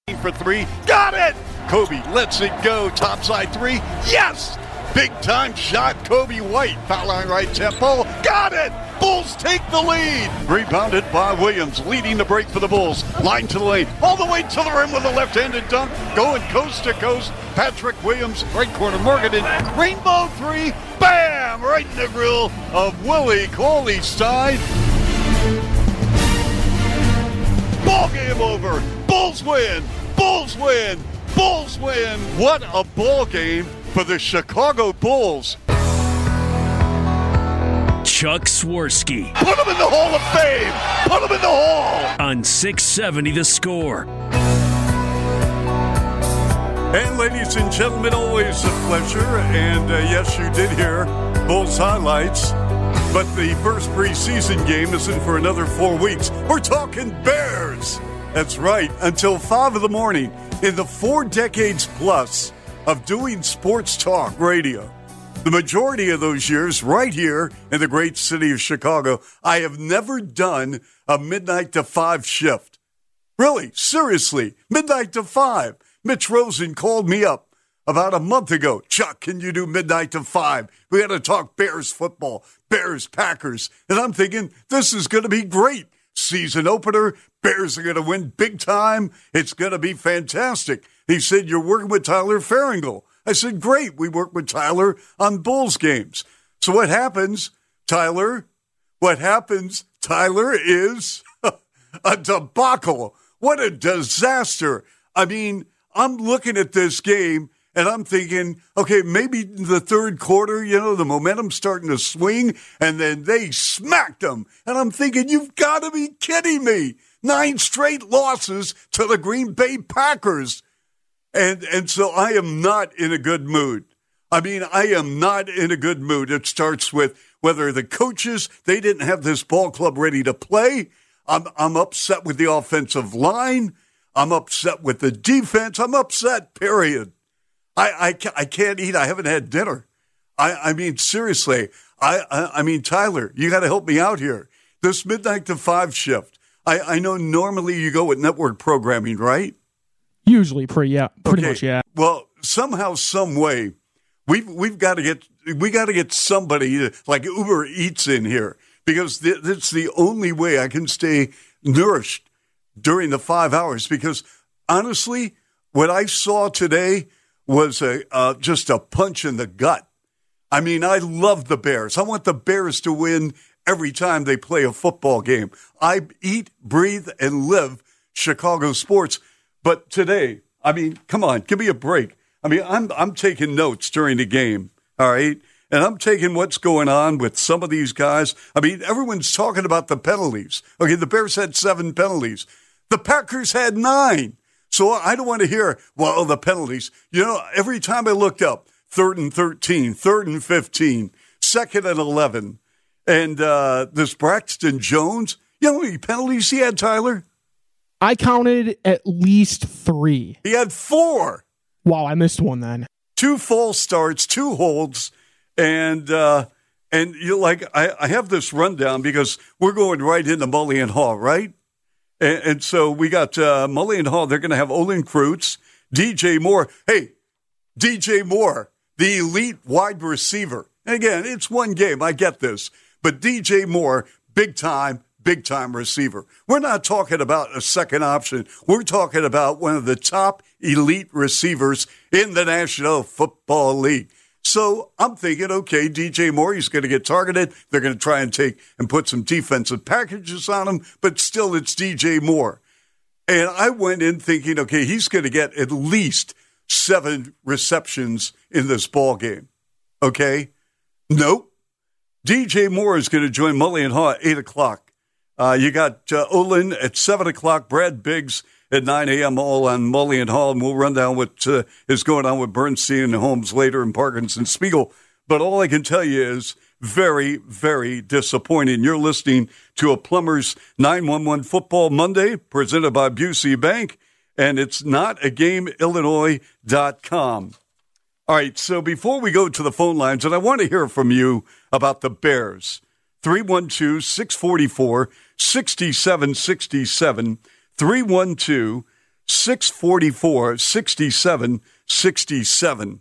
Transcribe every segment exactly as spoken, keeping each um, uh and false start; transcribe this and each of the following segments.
For three, got it! Kobe lets it go, topside three, yes! Big time shot, Kobe White, foul line right tempo, got it! Bulls take the lead! Rebounded by Williams, leading the break for the Bulls. Line to the lane, all the way to the rim with a left-handed dunk, going coast to coast. Patrick Williams, right corner, Morgan, rainbow three, bam! Right in the grill of Willie Cauley-Stein. Ball game over. Bulls win. Bulls win. Bulls win. What a ball game for the Chicago Bulls. Chuck Swirsky. Put him in the Hall of Fame. Put him in the Hall. On six seventy The Score. And ladies and gentlemen, always a pleasure. And uh, yes, you did hear Bulls highlights. But the first preseason game isn't for another four weeks. We're talking Bears. That's right. Until five in the morning, in the four decades plus of doing sports talk radio, the majority of those years right here in the great city of Chicago, I have never done a midnight to five shift. Really, seriously, midnight to five. Mitch Rosen called me up about a month ago. Chuck, can you do midnight to five? We got to talk Bears football, Bears Packers. And I'm thinking, this is going to be great. Season opener, Bears are going to win big time. It's going to be fantastic. He said, you're working with Tyler Farringle. I said, great. We work with Tyler on Bulls games. So what happens, Tyler? What happens, Tyler, is a debacle. What a disaster. I mean, I'm looking at this game, and I'm thinking, okay, maybe in the third quarter, you know, the momentum's starting to swing, and then they smacked them. And I'm thinking, you've got to be kidding me. Nine straight losses to the Green Bay Packers. And and so I am not in a good mood. I mean, I am not in a good mood. It starts with whether the coaches, they didn't have this ball club ready to play. I'm, I'm upset with the offensive line. I'm upset with the defense. I'm upset, period. I, I, I can't eat. I haven't had dinner. I, I mean, seriously. I, I, I mean, Tyler, you got to help me out here. This midnight to five shift. I, I know normally you go with network programming, right? Usually, pretty yeah, pretty okay. much, yeah. Well, somehow, some way, we've we've got to get we got to get somebody to, like Uber Eats in here, because th- that's the only way I can stay nourished during the five hours. Because honestly, what I saw today was a uh, just a punch in the gut. I mean, I love the Bears. I want the Bears to win every time they play a football game. I eat, breathe, and live Chicago sports. But today, I mean, come on, give me a break. I mean, I'm I'm taking notes during the game, all right? And I'm taking what's going on with some of these guys. I mean, everyone's talking about the penalties. Okay, the Bears had seven penalties. The Packers had nine. So I don't want to hear, well, the penalties. You know, every time I looked up, third and thirteen, third and fifteen, second and eleven. And uh, this Braxton Jones, you know how many penalties he had, Tyler? I counted at least three. He had four. Wow, I missed one then. Two false starts, two holds, and uh, and you like I, I have this rundown because we're going right into Mully Haugh, right? And, and so we got uh, Mully Haugh. They're going to have Olin Kreutz, D J Moore. Hey, D J Moore, the elite wide receiver. And again, it's one game. I get this, but D J Moore, big time. Big time receiver. We're not talking about a second option. We're talking about one of the top elite receivers in the National Football League. So I'm thinking, okay, D J Moore, he's going to get targeted. They're going to try and take and put some defensive packages on him, but still it's D J Moore. And I went in thinking, okay, he's going to get at least seven receptions in this ball game. Okay? Nope. D J Moore is going to join Mully Haugh at eight o'clock. Uh, you got uh, Olin at seven o'clock, Brad Biggs at nine a.m., all on Mully and Haugh, and we'll run down what uh, is going on with Bernstein and Holmes later and Parkinson Spiegel. But all I can tell you is very, very disappointing. You're listening to a Plumbers nine one one Football Monday presented by Busey Bank, and it's not a game illinois dot com. All right, so before we go to the phone lines, and I want to hear from you about the Bears, three one two, six four four, six seven six seven, three one two, six forty-four, sixty-seven sixty-seven.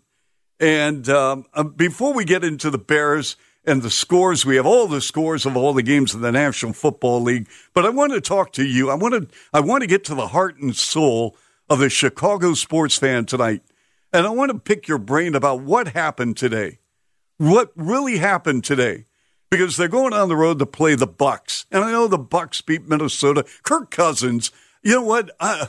And um, uh, before we get into the Bears and the scores, we have all the scores of all the games in the National Football League. But I want to talk to you. I want to I want to get to the heart and soul of the Chicago sports fan tonight. And I want to pick your brain about what happened today. What really happened today? Because they're going on the road to play the Bucs. And I know the Bucs beat Minnesota. Kirk Cousins, you know what? I,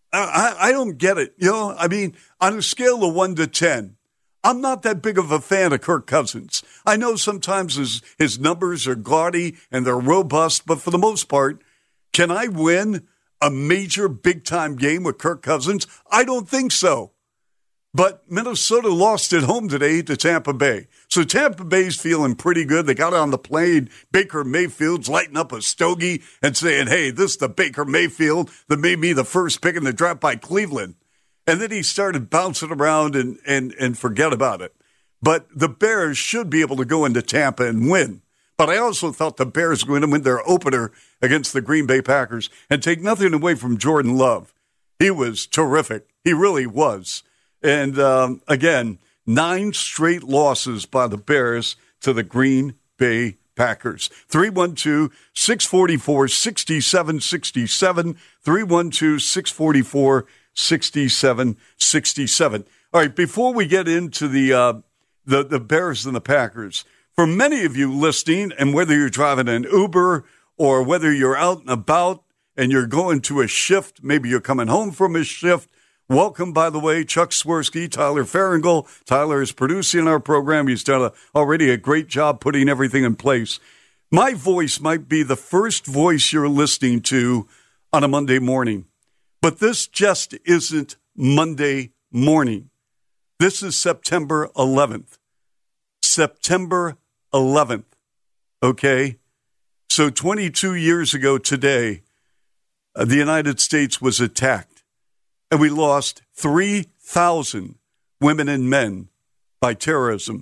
I, I don't get it. You know, I mean, on a scale of one to ten, I'm not that big of a fan of Kirk Cousins. I know sometimes his, his numbers are gaudy and they're robust, but for the most part, can I win a major big-time game with Kirk Cousins? I don't think so. But Minnesota lost at home today to Tampa Bay. So Tampa Bay's feeling pretty good. They got on the plane. Baker Mayfield's lighting up a stogie and saying, hey, this is the Baker Mayfield that made me the first pick in the draft by Cleveland. And then he started bouncing around and, and, and forget about it. But the Bears should be able to go into Tampa and win. But I also thought the Bears were going to win their opener against the Green Bay Packers and take nothing away from Jordan Love. He was terrific. He really was. And, um, again, nine straight losses by the Bears to the Green Bay Packers. three one two, six four four, six seven six seven, three one two, six four four, six seven six seven. All right, before we get into the, uh, the, the Bears and the Packers, for many of you listening, and whether you're driving an Uber or whether you're out and about and you're going to a shift, maybe you're coming home from a shift, welcome, by the way, Chuck Swirsky, Tyler Farringle. Tyler is producing our program. He's done a, already a great job putting everything in place. My voice might be the first voice you're listening to on a Monday morning, but this just isn't Monday morning. This is September eleventh. September eleventh, okay? So twenty-two years ago today, uh, the United States was attacked. And we lost three thousand women and men by terrorism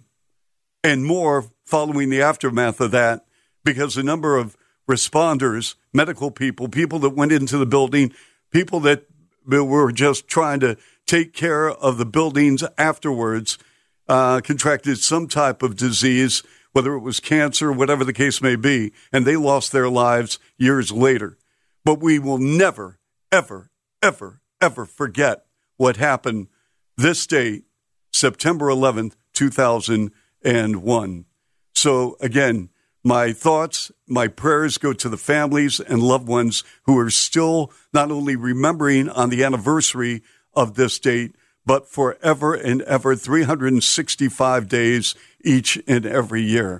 and more following the aftermath of that because a number of responders, medical people, people that went into the building, people that were just trying to take care of the buildings afterwards, uh, contracted some type of disease, whether it was cancer, whatever the case may be, and they lost their lives years later. But we will never, ever, ever, ever forget what happened this date, September eleventh, two thousand one. So again, my thoughts, my prayers go to the families and loved ones who are still not only remembering on the anniversary of this date, but forever and ever, three hundred sixty-five days each and every year.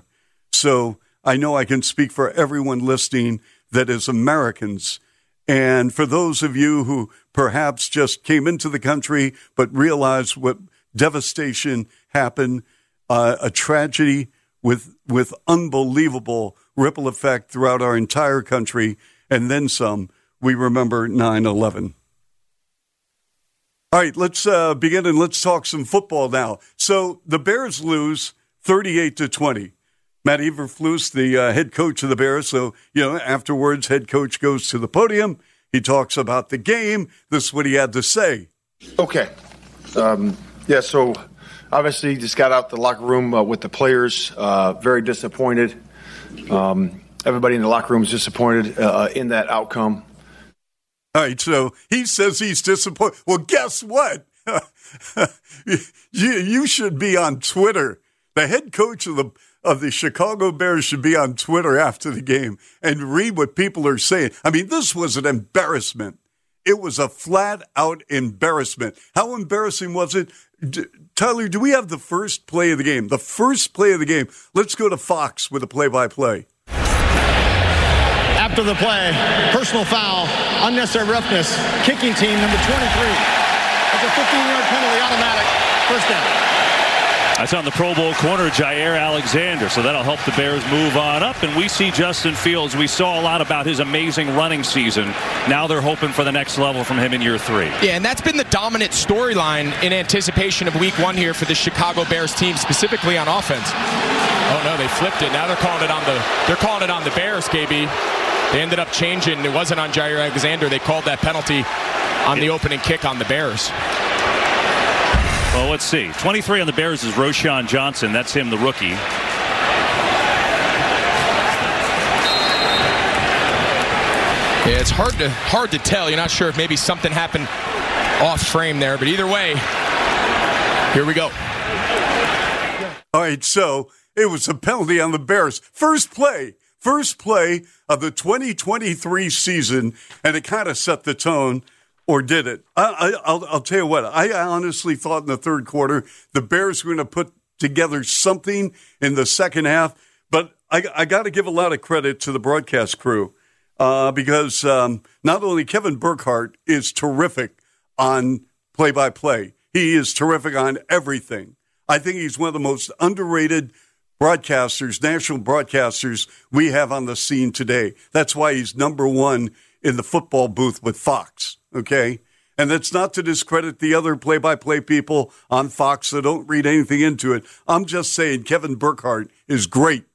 So I know I can speak for everyone listening that is Americans. And for those of you who perhaps just came into the country but realized what devastation happened, uh, a tragedy with with unbelievable ripple effect throughout our entire country, and then some, we remember nine eleven. All right, let's uh, begin and let's talk some football now. So the Bears lose thirty-eight to twenty. Matt Eberflus, the uh, head coach of the Bears, so, you know, afterwards, head coach goes to the podium. He talks about the game. This is what he had to say. Okay. Um, yeah, so obviously just got out the locker room uh, with the players, uh, very disappointed. Um, everybody in the locker room is disappointed uh, in that outcome. All right, so he says he's disappointed. Well, guess what? you, you should be on Twitter. The head coach of the of the Chicago Bears should be on Twitter after the game and read what people are saying. I mean, this was an embarrassment. It was a flat-out embarrassment. How embarrassing was it? D- Tyler, do we have the first play of the game? The first play of the game. Let's go to Fox with a play-by-play. After the play, personal foul, unnecessary roughness, kicking team number twenty-three. It's a fifteen-yard penalty, automatic, first down. That's on the Pro Bowl corner, Jair Alexander. So that'll help the Bears move on up. And we see Justin Fields. We saw a lot about his amazing running season. Now they're hoping for the next level from him in year three. Yeah, and that's been the dominant storyline in anticipation of week one here for the Chicago Bears team, specifically on offense. Oh, no, they flipped it. Now they're calling it on the they're calling it on the Bears, K B. They ended up changing. It wasn't on Jair Alexander. They called that penalty on the opening kick on the Bears. Well, let's see. twenty-three on the Bears is Roschon Johnson. That's him, the rookie. Yeah, it's hard to hard to tell. You're not sure if maybe something happened off frame there, but either way, here we go. All right, so it was a penalty on the Bears. First play, first play of the twenty twenty-three season, and it kind of set the tone, or did it? I, I, I'll, I'll tell you what, I honestly thought in the third quarter the Bears were going to put together something in the second half, but I, I got to give a lot of credit to the broadcast crew uh, because um, not only Kevin Burkhardt is terrific on play-by-play, he is terrific on everything. I think he's one of the most underrated broadcasters, national broadcasters we have on the scene today. That's why he's number one in the football booth with Fox, okay? And that's not to discredit the other play-by-play people on Fox that don't read anything into it. I'm just saying Kevin Burkhardt is great.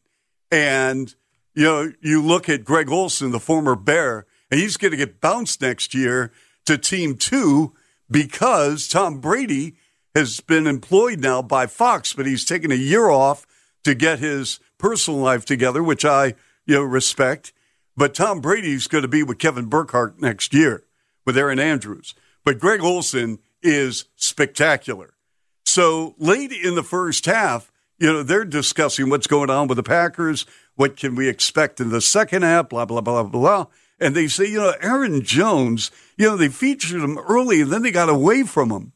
And, you know, you look at Greg Olsen, the former Bear, and he's going to get bounced next year to Team two because Tom Brady has been employed now by Fox, but he's taken a year off to get his personal life together, which I, you know, respect. But Tom Brady's going to be with Kevin Burkhardt next year with Aaron Andrews. But Greg Olsen is spectacular. So late in the first half, you know, they're discussing what's going on with the Packers, what can we expect in the second half, blah, blah, blah, blah. And they say, you know, Aaron Jones, you know, they featured him early and then they got away from him.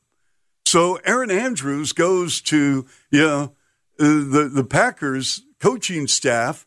So Aaron Andrews goes to, you know, uh, the, the Packers coaching staff,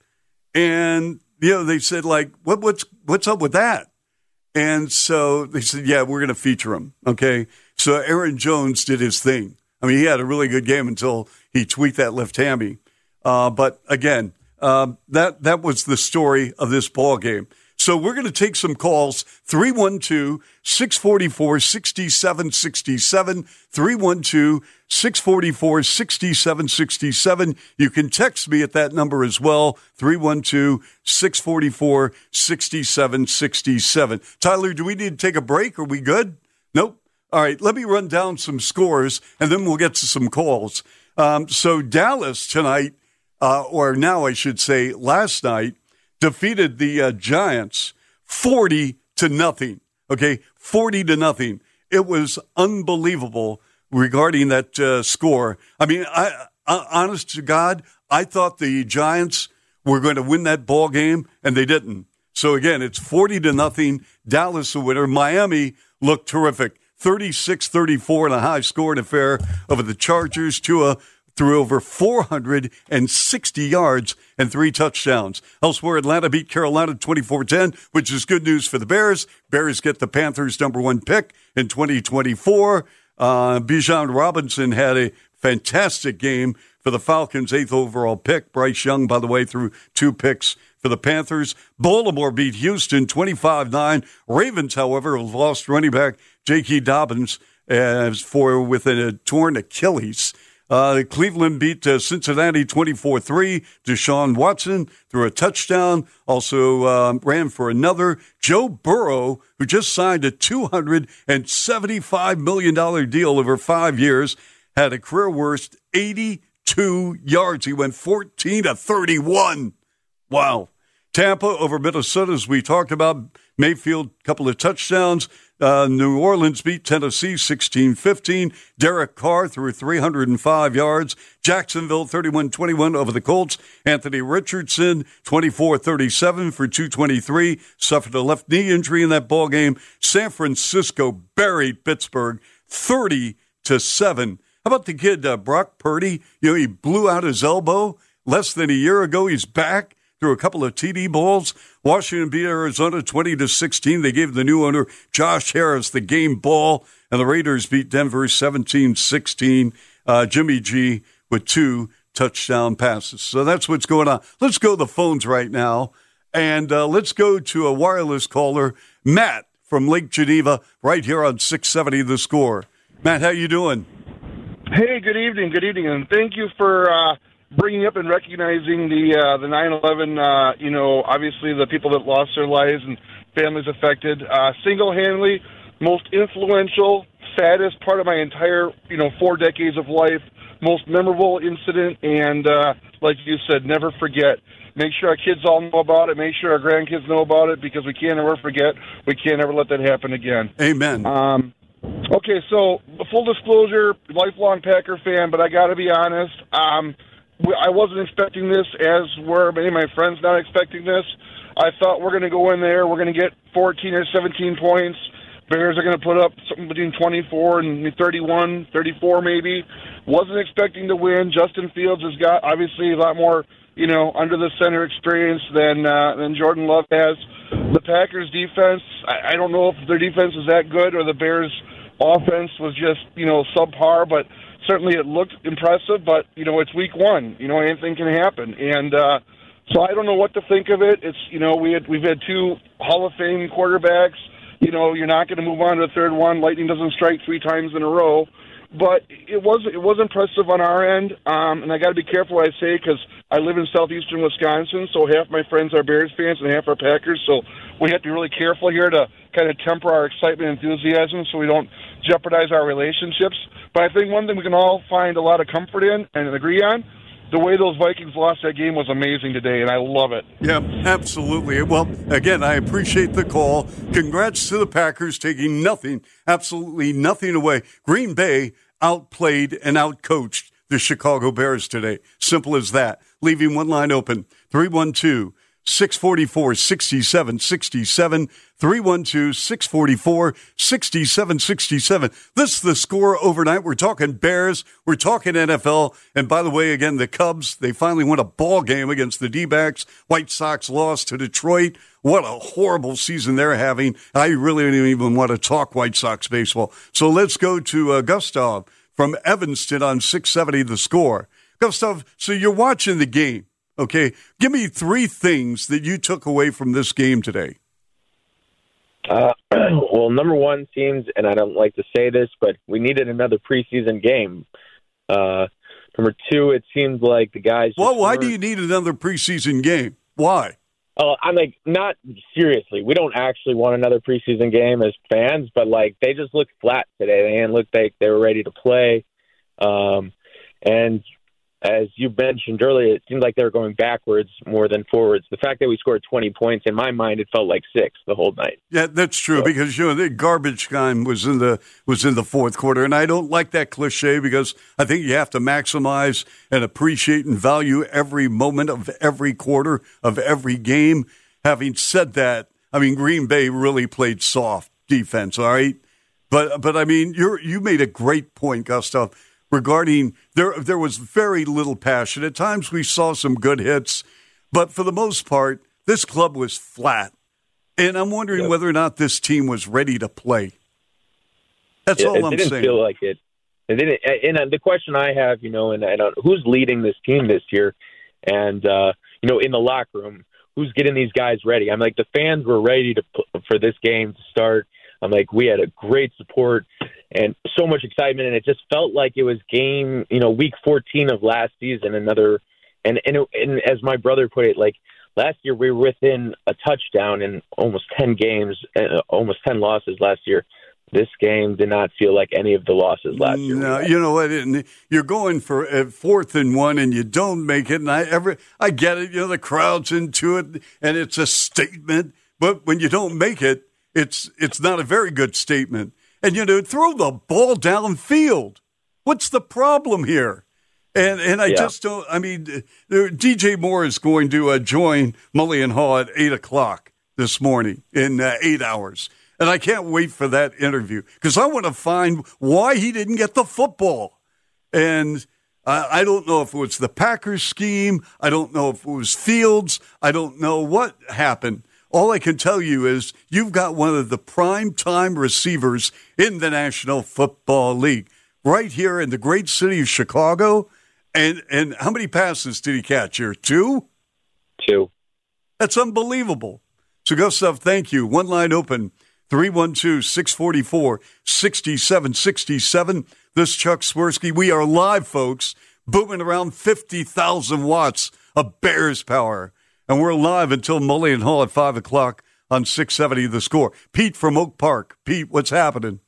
and, you know, they said, like, what, what's what's up with that? And so they said, yeah, we're going to feature him, okay? So Aaron Jones did his thing. I mean, he had a really good game until he tweaked that left hammy. Uh, but, again, uh, that, that was the story of this ball game. So we're going to take some calls, three one two, six four four, six seven six seven, three one two, six four four, six seven six seven. You can text me at that number as well, three one two, six four four, six seven six seven. Tyler, do we need to take a break? Are we good? Nope. All right, let me run down some scores, and then we'll get to some calls. Um, so Dallas tonight, uh, or now I should say last night, defeated the uh, Giants forty to nothing. Okay, forty to nothing. It was unbelievable regarding that uh, score. I mean, I, I, honest to God, I thought the Giants were going to win that ball game, and they didn't. So again, it's forty to nothing. Dallas the winner. Miami looked terrific, thirty-six thirty-four in a high-scoring affair over the Chargers. Tua threw over four hundred sixty yards and three touchdowns. Elsewhere, Atlanta beat Carolina twenty-four ten, which is good news for the Bears. Bears get the Panthers' number one pick in twenty twenty-four. Uh, Bijan Robinson had a fantastic game for the Falcons' eighth overall pick. Bryce Young, by the way, threw two picks for the Panthers. Baltimore beat Houston twenty-five nine. Ravens, however, have lost running back J K. Dobbins as for with a torn Achilles. Uh, Cleveland beat uh, Cincinnati twenty-four three. Deshaun Watson threw a touchdown, also um, ran for another. Joe Burrow, who just signed a two hundred seventy-five million dollars deal over five years, had a career-worst eighty-two yards. He went fourteen to thirty-one. Wow. Tampa over Minnesota, as we talked about. Mayfield, couple of touchdowns. Uh, New Orleans beat Tennessee sixteen fifteen. Derek Carr threw three hundred five yards. Jacksonville thirty-one twenty-one over the Colts. Anthony Richardson twenty-four thirty-seven for two twenty-three. Suffered a left knee injury in that ball game. San Francisco buried Pittsburgh thirty to seven. How about the kid uh, Brock Purdy? You know, he blew out his elbow less than a year ago. He's back. Threw a couple of T D balls. Washington beat Arizona twenty to sixteen. They gave the new owner Josh Harris the game ball, and the Raiders beat Denver seventeen sixteen. Uh, Jimmy G with two touchdown passes. So that's what's going on. Let's go to the phones right now, and uh, let's go to a wireless caller, Matt from Lake Geneva, right here on six seventy The Score. Matt, how you doing? Hey, good evening. Good evening, and thank you for uh, bringing up and recognizing the uh, the nine eleven, uh, you know, obviously the people that lost their lives and families affected. Uh, single-handedly, most influential, saddest part of my entire, you know, four decades of life, most memorable incident, and uh, like you said, never forget. Make sure our kids all know about it. Make sure our grandkids know about it, because we can't ever forget. We can't ever let that happen again. Amen. Um, okay, so full disclosure, lifelong Packer fan, but I got to be honest. Um, I wasn't expecting this, as were many of my friends not expecting this. I thought we're going to go in there, we're going to get fourteen or seventeen points. Bears are going to put up something between twenty-four and thirty-one, thirty-four maybe. Wasn't expecting to win. Justin Fields has got, obviously, a lot more, you know, under the center experience than uh, than Jordan Love has. The Packers' defense, I, I don't know if their defense is that good or the Bears' offense was just, you know, subpar, but certainly it looked impressive. But, you know, it's week one. You know, anything can happen. And uh, so I don't know what to think of it. It's, you know, we had, we've had two Hall of Fame quarterbacks. You know, you're not going to move on to the third one. Lightning doesn't strike three times in a row. But it was it was impressive on our end, um, and I got to be careful what I say, because I live in southeastern Wisconsin, so half my friends are Bears fans and half are Packers, so we have to be really careful here to kind of temper our excitement and enthusiasm so we don't jeopardize our relationships. But I think one thing we can all find a lot of comfort in and agree on, the way those Vikings lost that game was amazing today, and I love it. Yeah, absolutely. Well, again, I appreciate the call. Congrats to the Packers taking nothing, absolutely nothing away. Green Bay outplayed and outcoached the Chicago Bears today. Simple as that. Leaving one line open, three one two, six four four, six seven six seven, three one two, six four four, six seven six seven. This is The Score overnight. We're talking Bears. We're talking N F L. And by the way, again, the Cubs, they finally won a ball game against the D-backs. White Sox lost to Detroit. What a horrible season they're having. I really don't even want to talk White Sox baseball. So let's go to uh, Gustav from Evanston on six seventy The Score. Gustav, so you're watching the game. Okay, give me three things that you took away from this game today. Uh, well, number one seems, and I don't like to say this, but we needed another preseason game. Uh, number two, it seems like the guys. Well, why weren't... do you need another preseason game? Why? Oh, I'm like, not seriously. We don't actually want another preseason game as fans, but like they just looked flat today. They didn't look like they were ready to play. Um, and as you mentioned earlier, it seemed like they were going backwards more than forwards. The fact that we scored twenty points, in my mind, it felt like six the whole night. Yeah, that's true, so, because you know the garbage time was in the was in the fourth quarter, and I don't like that cliche because I think you have to maximize and appreciate and value every moment of every quarter of every game. Having said that, I mean Green Bay really played soft defense, all right, but but I mean you you made a great point, Gustav. Regarding there, there was very little passion. At times we saw some good hits, but for the most part, this club was flat. And I'm wondering yep. whether or not this team was ready to play. That's yeah, all it I'm didn't saying. Feel like it. It didn't. And the question I have, you know, and, and who's leading this team this year, and uh, you know, in the locker room, who's getting these guys ready? I'm like, the fans were ready to for this game to start. I'm like, we had a great support and so much excitement, and it just felt like it was game, you know, week fourteen of last season. Another, and and, it, and as my brother put it, like last year we were within a touchdown in almost ten games, uh, almost ten losses last year. This game did not feel like any of the losses last year. No, you know what? You're going for a fourth and one, and you don't make it. And I ever, I get it. You know, the crowd's into it, and it's a statement. But when you don't make it, It's it's not a very good statement. And, you know, throw the ball downfield. What's the problem here? And and I yeah. just don't, I mean, D J Moore is going to uh, join Mully and Haw at eight o'clock this morning in uh, eight hours. And I can't wait for that interview because I want to find why he didn't get the football. And uh, I don't know if it was the Packers scheme. I don't know if it was Fields. I don't know what happened. All I can tell you is you've got one of the prime-time receivers in the National Football League right here in the great city of Chicago. And and how many passes did he catch here? Two? Two. That's unbelievable. So, Gustav, thank you. One line open, three one two, six four four, six seven six seven. This is Chuck Swirsky. We are live, folks, booming around fifty thousand watts of Bears power. And we're live until Mully and Haw at five o'clock on six seventy The Score. Pete from Oak Park. Pete, what's happening?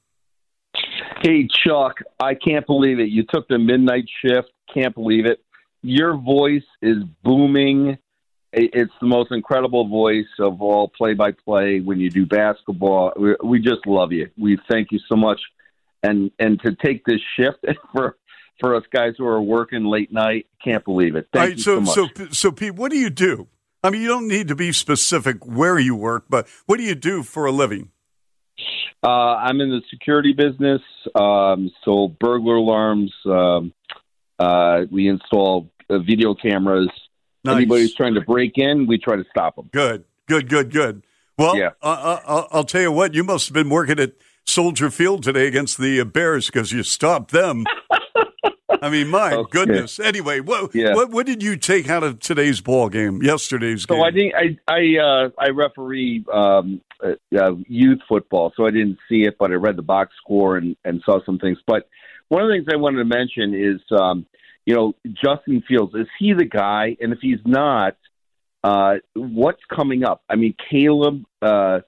Hey, Chuck, I can't believe it. You took the midnight shift. Can't believe it. Your voice is booming. It's the most incredible voice of all play-by-play when you do basketball. We, we just love you. We thank you so much. And and to take this shift for for us guys who are working late night, can't believe it. Thank right, you so, so much. So, so, Pete, what do you do? I mean, you don't need to be specific where you work, but what do you do for a living? Uh, I'm in the security business, um, so burglar alarms. Um, uh, we install uh, video cameras. Nice. Anybody who's trying to break in, we try to stop them. Good, good, good, good. Well, yeah. uh, I'll, I'll tell you what, you must have been working at Soldier Field today against the Bears because you stopped them. I mean, my okay. goodness. Anyway, what, yeah. what what did you take out of today's ball game, yesterday's game? So I think I I uh, I referee um, uh, youth football, so I didn't see it, but I read the box score and, and saw some things. But one of the things I wanted to mention is, um, you know, Justin Fields, is he the guy? And if he's not, uh, what's coming up? I mean, Caleb, uh,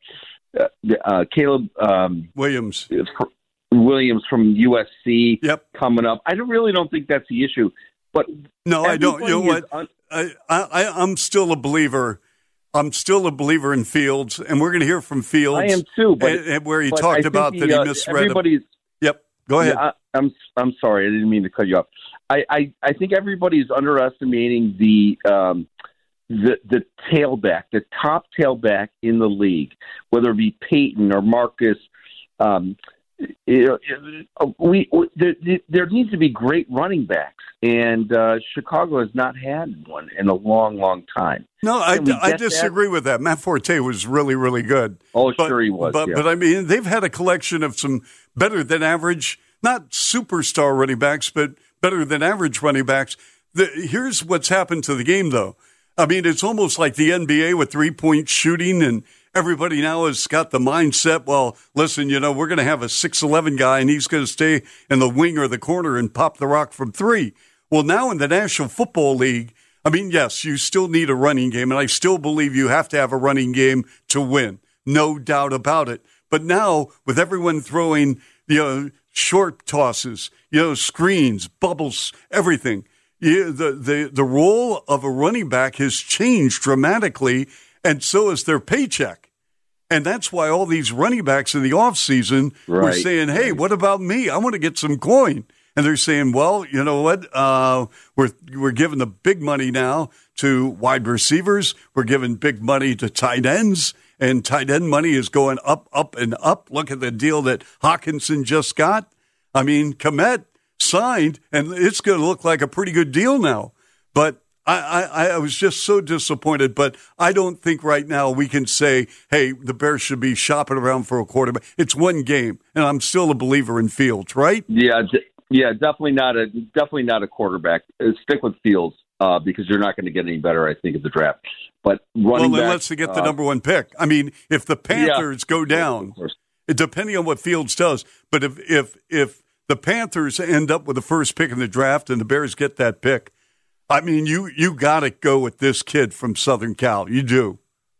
uh, Caleb um, Williams, Williams from U S C, yep. coming up. I don't really don't think that's the issue, but no, I don't. You know what? Un- I, I I'm still a believer. I'm still a believer in Fields, and we're going to hear from Fields. I am too, but and, and where he but talked about he, that he uh, misread. Everybody's. Yep. Go ahead. Yeah, I, I'm I'm sorry. I didn't mean to cut you off. I, I, I think everybody's underestimating the um, the the tailback, the top tailback in the league, whether it be Peyton or Marcus. Um, you know, we, we there, there needs to be great running backs, and uh, Chicago has not had one in a long, long time. No, I, I disagree that? with that. Matt Forte was really, really good. Oh, but, sure he was. But, yeah. but I mean, they've had a collection of some better than average, not superstar running backs, but better than average running backs. The, here's what's happened to the game, though. I mean, it's almost like the N B A with three-point shooting, and everybody now has got the mindset, well, listen, you know, we're going to have a six eleven guy, and he's going to stay in the wing or the corner and pop the rock from three. Well, now in the National Football League, I mean, yes, you still need a running game, and I still believe you have to have a running game to win. No doubt about it. But now, with everyone throwing, you know, short tosses, you know, screens, bubbles, everything, you, the, the, the role of a running back has changed dramatically, and so has their paycheck. And that's why all these running backs in the offseason right. were saying, hey, what about me? I want to get some coin. And they're saying, well, you know what? Uh, we're we're giving the big money now to wide receivers. We're giving big money to tight ends. And tight end money is going up, up, and up. Look at the deal that Hawkinson just got. I mean, Kmet signed, and it's going to look like a pretty good deal now. But I, I, I was just so disappointed. But I don't think right now we can say, hey, the Bears should be shopping around for a quarterback. It's one game, and I'm still a believer in Fields, right? Yeah, yeah, definitely not a definitely not a quarterback. Stick with Fields uh, because you're not going to get any better, I think, at the draft. But running well, back, let's get the uh, number one pick. I mean, if the Panthers yeah, go down, depending on what Fields does, but if if if the Panthers end up with the first pick in the draft and the Bears get that pick, I mean, you you got to go with this kid from Southern Cal. You do.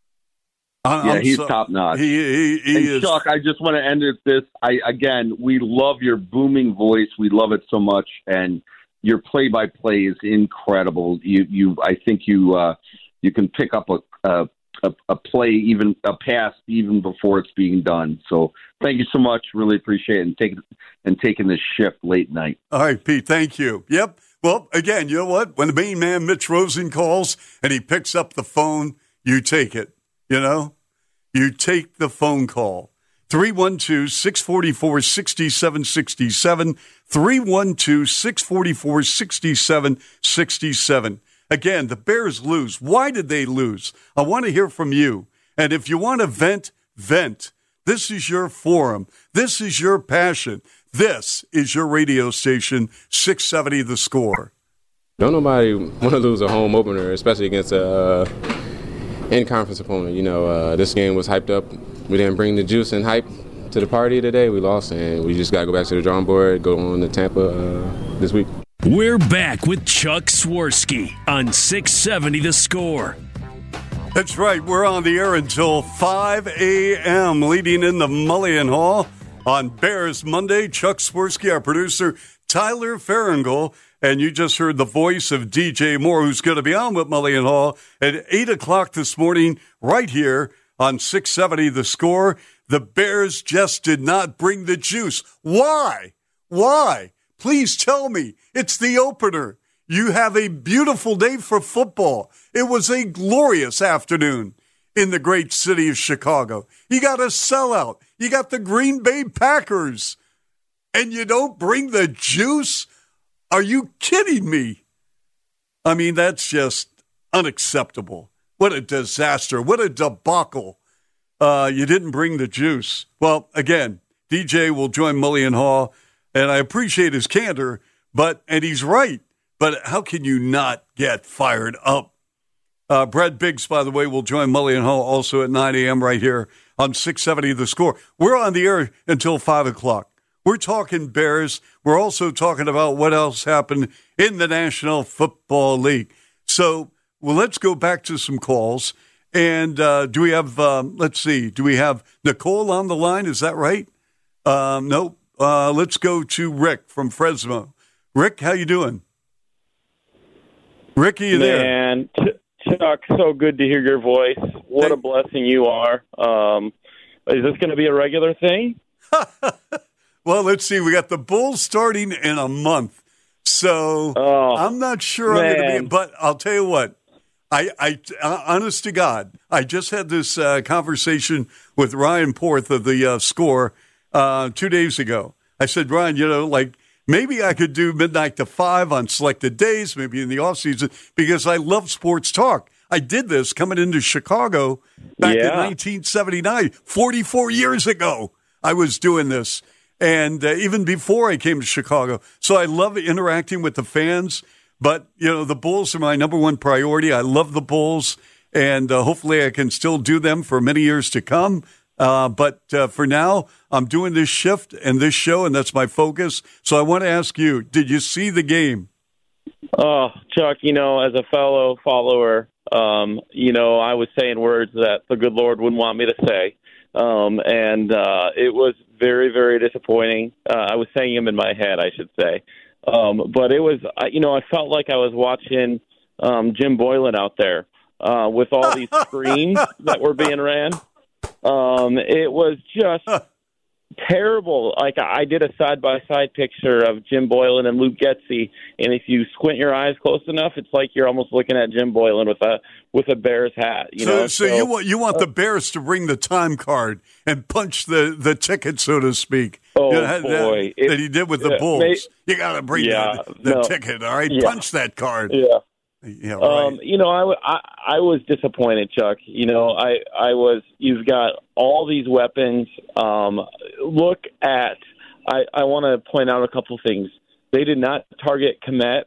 I, yeah, I'm he's so, top notch. He, he, he and is. Chuck, I just want to end it this. I again, we love your booming voice. We love it so much, and your play-by-play is incredible. You, you, I think you, uh, you can pick up a, a, a play, even a pass, even before it's being done. So, thank you so much. Really appreciate it, and taking and taking this shift late night. All right, Pete. Thank you. Yep. Well, again, you know what? When the main man, Mitch Rosen, calls and he picks up the phone, you take it. You know, you take the phone call. three one two, six four four, six seven six seven. three one two, six four four, six seven six seven. Again, the Bears lose. Why did they lose? I want to hear from you. And if you want to vent, vent. This is your forum. This is your passion. This is your radio station, six seventy The Score. Don't nobody want to lose a home opener, especially against a uh, in-conference opponent. You know, uh, this game was hyped up. We didn't bring the juice and hype to the party today. We lost, and we just got to go back to the drawing board, go on to Tampa uh, this week. We're back with Chuck Swirsky on six seventy The Score. That's right. We're on the air until five a.m. leading in the Mullion Hall on Bears Monday. Chuck Swirsky, our producer, Tyler Farringle, and you just heard the voice of D J Moore, who's going to be on with Mullion Hall at eight o'clock this morning right here on six seventy The Score. The Bears just did not bring the juice. Why? Why? Please tell me. It's the opener. You have a beautiful day for football. It was a glorious afternoon in the great city of Chicago. You got a sellout. You got the Green Bay Packers. And you don't bring the juice? Are you kidding me? I mean, that's just unacceptable. What a disaster. What a debacle. Uh, you didn't bring the juice. Well, again, D J will join Mullion Hall, and I appreciate his candor, but and he's right. But how can you not get fired up? Uh, Brad Biggs, by the way, will join Mullion Hall also at nine a.m. right here on six seventy The Score. We're on the air until five o'clock. We're talking Bears. We're also talking about what else happened in the National Football League. So, well, let's go back to some calls. And uh, do we have, um, let's see, do we have Nicole on the line? Is that right? Um, no. Uh, let's go to Rick from Fresno. Rick, how you doing? Rick, are you there? Man, Chuck, so good to hear your voice. What hey. a blessing you are. Um, is this going to be a regular thing? Well, let's see. We got the Bulls starting in a month. So oh, I'm not sure man. I'm going to be, but I'll tell you what. I, I, uh, honest to God, I just had this uh, conversation with Ryan Porth of the uh, Score uh, two days ago. I said, Ryan, you know, like, maybe I could do midnight to five on selected days, maybe in the off season, because I love sports talk. I did this coming into Chicago back yeah. in nineteen seventy-nine, forty-four years ago. I was doing this, and uh, even before I came to Chicago. So I love interacting with the fans. But, you know, the Bulls are my number one priority. I love the Bulls, and uh, hopefully I can still do them for many years to come. Uh, but uh, for now, I'm doing this shift and this show, and that's my focus. So I want to ask you, did you see the game? Oh, Chuck, you know, as a fellow follower, um, you know, I was saying words that the good Lord wouldn't want me to say. Um, and uh, it was very, very disappointing. Uh, I was saying them in my head, I should say. Um, but it was, you know, I felt like I was watching um, Jim Boylan out there uh, with all these screens that were being ran. Um, it was just terrible. Like, I did a side-by-side picture of Jim Boylan and Luke Getsy, and if you squint your eyes close enough, it's like you're almost looking at Jim Boylan with a with a Bears hat. You so, know? so, so you want you want uh, the Bears to bring the time card and punch the, the ticket, so to speak. Oh, you know, boy. That, it, that he did with the uh, Bulls. May, you got to bring yeah, the, the no, ticket, all right? Yeah. Punch that card. Yeah. Yeah, right. Um, you know, I, I, I was disappointed, Chuck. You know, I, I was, you've got all these weapons. Um, look at, I, I want to point out a couple things. They did not target Kmet.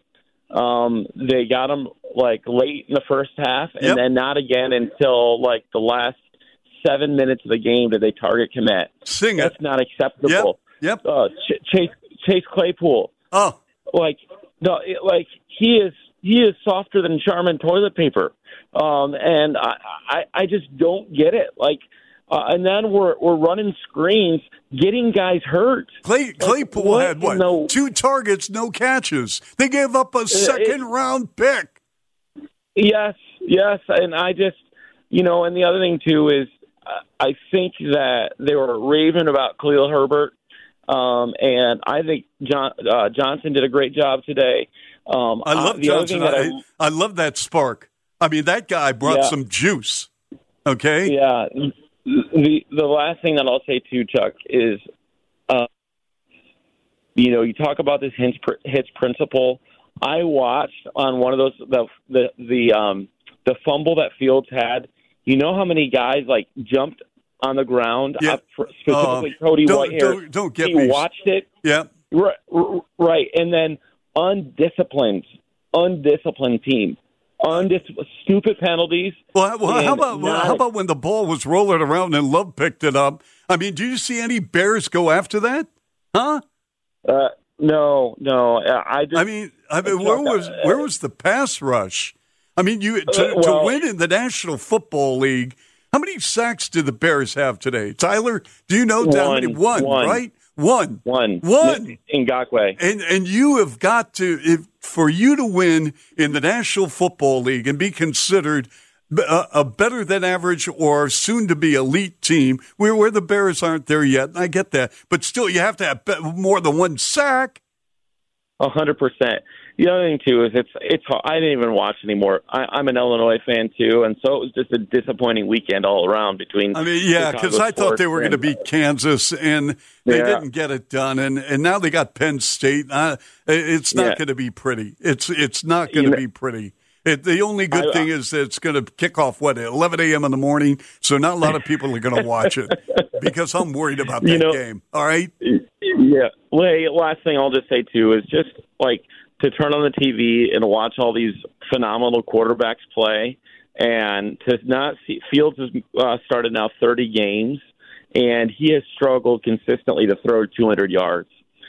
Um, they got him like late in the first half, and yep. then not again until like the last seven minutes of the game did they target Kmet. Sing That's it. not acceptable. Yep. yep. Uh, Ch- Chase, Chase Claypool. Oh. Like, no, it, like he is, He is softer than Charmin toilet paper, um, and I, I, I just don't get it. Like, uh, and then we're we're running screens, getting guys hurt. Clay, Claypool like, had what? No, two targets, no catches. They gave up a second it, round pick. Yes, yes, and I just, you know, and the other thing too is, uh, I think that they were raving about Khalil Herbert, um, and I think John uh, Johnson did a great job today. Um, I love uh, Johnson. I, I, I love that spark. I mean, that guy brought yeah. some juice. Okay. Yeah. The the last thing that I'll say too, Chuck, is, uh, you know, you talk about this hits, hits principle. I watched on one of those the the the um the fumble that Fields had. You know how many guys like jumped on the ground? Yeah. Uh, specifically, uh, Cody don't, Whitehair. Don't, don't get he me. watched it. Yeah. Right. Right. And then. Undisciplined, undisciplined team, Undis- stupid penalties. Well, well how about not- how about when the ball was rolling around and Love picked it up? I mean, do you see any Bears go after that? Huh? Uh, no, no. I just. I mean, I mean, where was where was the pass rush? I mean, you to, Uh, well- to win in the National Football League. How many sacks did the Bears have today? Tyler, do you know how many? One, one. right? One. One. One. Ngakoue. And and you have got to, if, for you to win in the National Football League and be considered a, a better than average or soon to be elite team, where, where the Bears aren't there yet, and I get that, but still you have to have be- more than one sack. A hundred percent. The other thing too is it's it's hard. I didn't even watch anymore. I, I'm an Illinois fan too, and so it was just a disappointing weekend all around between. I mean, yeah, Chicago because I thought sports they were going to and- beat Kansas, and they Yeah. didn't get it done, and, and now they got Penn State. Uh, it's not Yeah. going to be pretty. It's it's not going You to know- be pretty. It, the only good I- thing is that it's going to kick off, what, at eleven a.m. in the morning, so not a lot of people are going to watch it because I'm worried about that You know- game. All right? Yeah. Wait, last thing I'll just say too is just like to turn on the T V and watch all these phenomenal quarterbacks play, and to not see Fields has uh, started now thirty games, and he has struggled consistently to throw two hundred yards,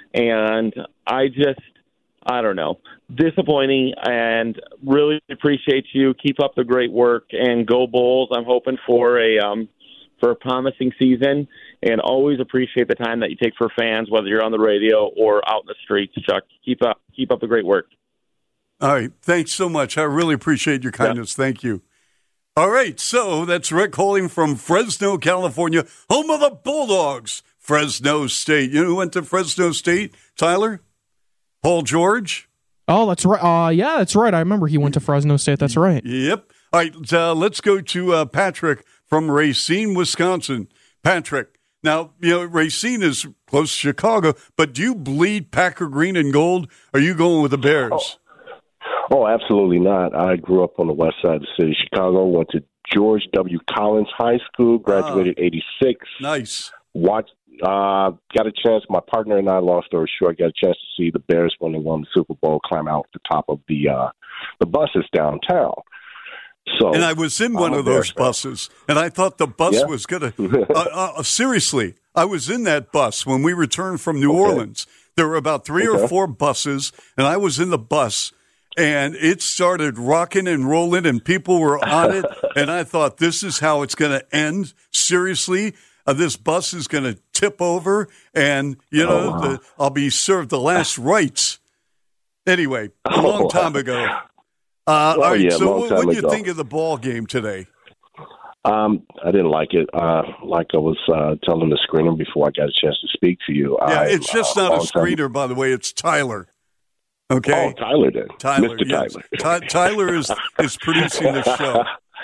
and I just. I don't know. Disappointing, and really appreciate you. Keep up the great work, and go Bulls. I'm hoping for a um, for a promising season, and always appreciate the time that you take for fans, whether you're on the radio or out in the streets. Chuck, keep up keep up the great work. All right. Thanks so much. I really appreciate your kindness. Yeah. Thank you. All right. So that's Rick calling from Fresno, California, home of the Bulldogs, Fresno State. You know who went to Fresno State, Tyler? Paul George? Oh, that's right. Uh, yeah, that's right. I remember he went to Fresno State. That's right. Yep. All right, uh, let's go to uh, Patrick from Racine, Wisconsin. Patrick, now, you know, Racine is close to Chicago, but do you bleed Packer green and gold? Or are you going with the Bears? Oh, oh, absolutely not. I grew up on the west side of the city of Chicago, went to George W. Collins High School, graduated Ah, eighty-six. Nice. Watched, uh, got a chance, my partner and I, long story short, got a chance to see the Bears when they won the Super Bowl climb out the top of the uh, the buses downtown. So, And I was in one I'm a of those Bears fan. buses, and I thought the bus Yeah. was going to uh, – uh, seriously, I was in that bus when we returned from New Orleans. There were about three Okay. or four buses, and I was in the bus, and it started rocking and rolling, and people were on it, and I thought, this is how it's going to end? Seriously? Uh, this bus is going to tip over, and, you know, Oh, wow. the, I'll be served the last rites. Anyway, a long Oh, time wow. ago. Uh, Oh, all right, yeah, so long what, time what do you ago. think of the ball game today? Um, I didn't like it. Uh, like I was uh, telling the screener before I got a chance to speak to you. Yeah, I, it's just uh, not a long time- screener, by the way. It's Tyler. Okay, Oh, Tyler did. Tyler. Mister yes. Tyler. Ty- Tyler is is producing the show.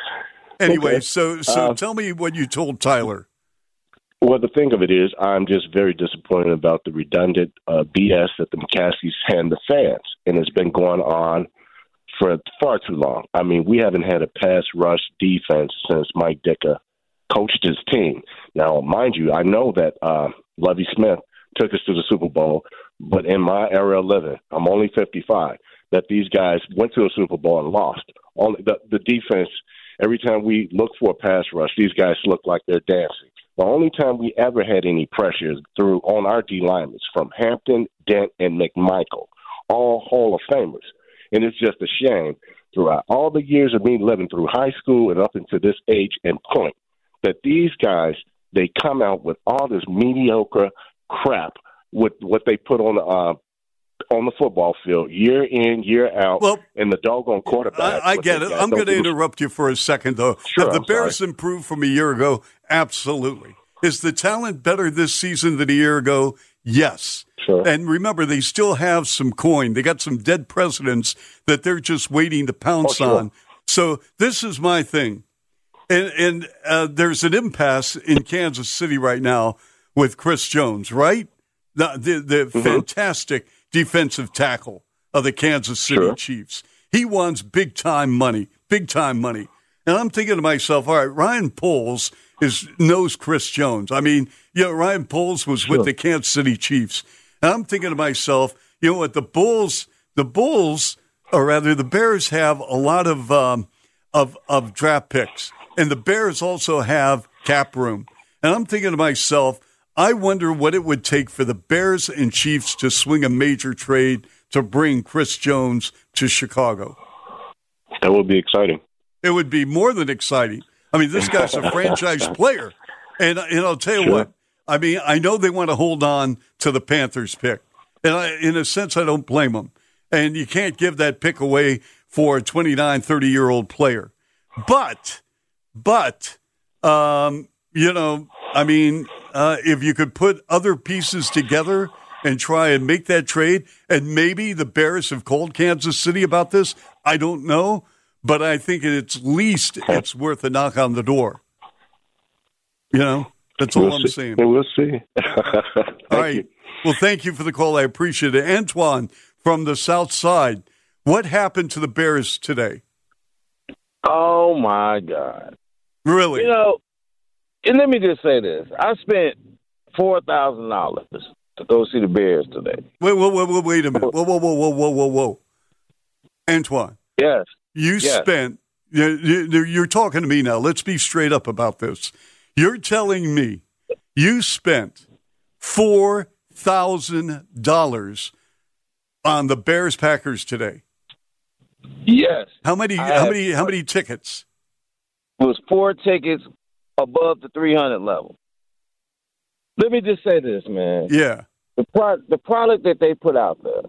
Anyway, Okay. so so Um, tell me what you told Tyler. Well, the thing of it is, I'm just very disappointed about the redundant uh, B S that the McCaskies hand the fans, and it's been going on for far too long. I mean, we haven't had a pass rush defense since Mike Ditka coached his team. Now, mind you, I know that uh, Lovie Smith took us to the Super Bowl, but in my era of living, I'm only fifty-five, that these guys went to a Super Bowl and lost. Only the, the defense, every time we look for a pass rush, these guys look like they're dancing. The only time we ever had any pressure is through on our D linemen from Hampton, Dent, and McMichael, all Hall of Famers. And it's just a shame throughout all the years of me living through high school and up into this age and point that these guys, they come out with all this mediocre crap with what they put on the uh, on the football field year in, year out, Well, and the doggone quarterback. I, I what get they it. got I'm don't going to do- interrupt you for a second, though. Sure, Have the I'm Bears sorry. improved from a year ago? Absolutely. Is the talent better this season than a year ago? Yes. Sure. And remember, they still have some coin. They got some dead presidents that they're just waiting to pounce Oh, sure. on. So this is my thing. And, and uh, there's an impasse in Kansas City right now with Chris Jones, right? The, the, the Mm-hmm. fantastic defensive tackle of the Kansas City Sure. Chiefs. He wants big-time money, big-time money. And I'm thinking to myself, all right, Ryan Poles is knows Chris Jones. I mean, you know, Ryan Poles was Sure. with the Kansas City Chiefs. And I'm thinking to myself, you know what, the Bulls, the Bulls, or rather the Bears have a lot of um, of of draft picks. And the Bears also have cap room. And I'm thinking to myself, I wonder what it would take for the Bears and Chiefs to swing a major trade to bring Chris Jones to Chicago. That would be exciting. It would be more than exciting. I mean, this guy's a franchise player. And, and I'll tell you Sure. what, I mean, I know they want to hold on to the Panthers pick. And I, in a sense, I don't blame them. And you can't give that pick away for a twenty-nine, thirty-year-old player. But, but, um, you know, I mean, uh, if you could put other pieces together and try and make that trade, and maybe the Bears have called Kansas City about this, I don't know. But I think at least it's worth a knock on the door. You know, that's all we'll I'm see. saying. We'll see. All right. You. Well, thank you for the call. I appreciate it. Antoine from the South Side, what happened to the Bears today? Oh, my God. Really? You know, and let me just say this. I spent four thousand dollars to go see the Bears today. Wait, wait, wait, wait, wait a minute. Whoa, whoa, whoa, whoa, whoa, whoa, whoa. Antoine. Yes. You yes. spent, you're talking to me now. Let's be straight up about this. You're telling me you spent four thousand dollars on the Bears Packers today. Yes. How many, I how have, many, how many tickets? It was four tickets above the three hundred level. Let me just say this, man. Yeah. The pro- the product that they put out there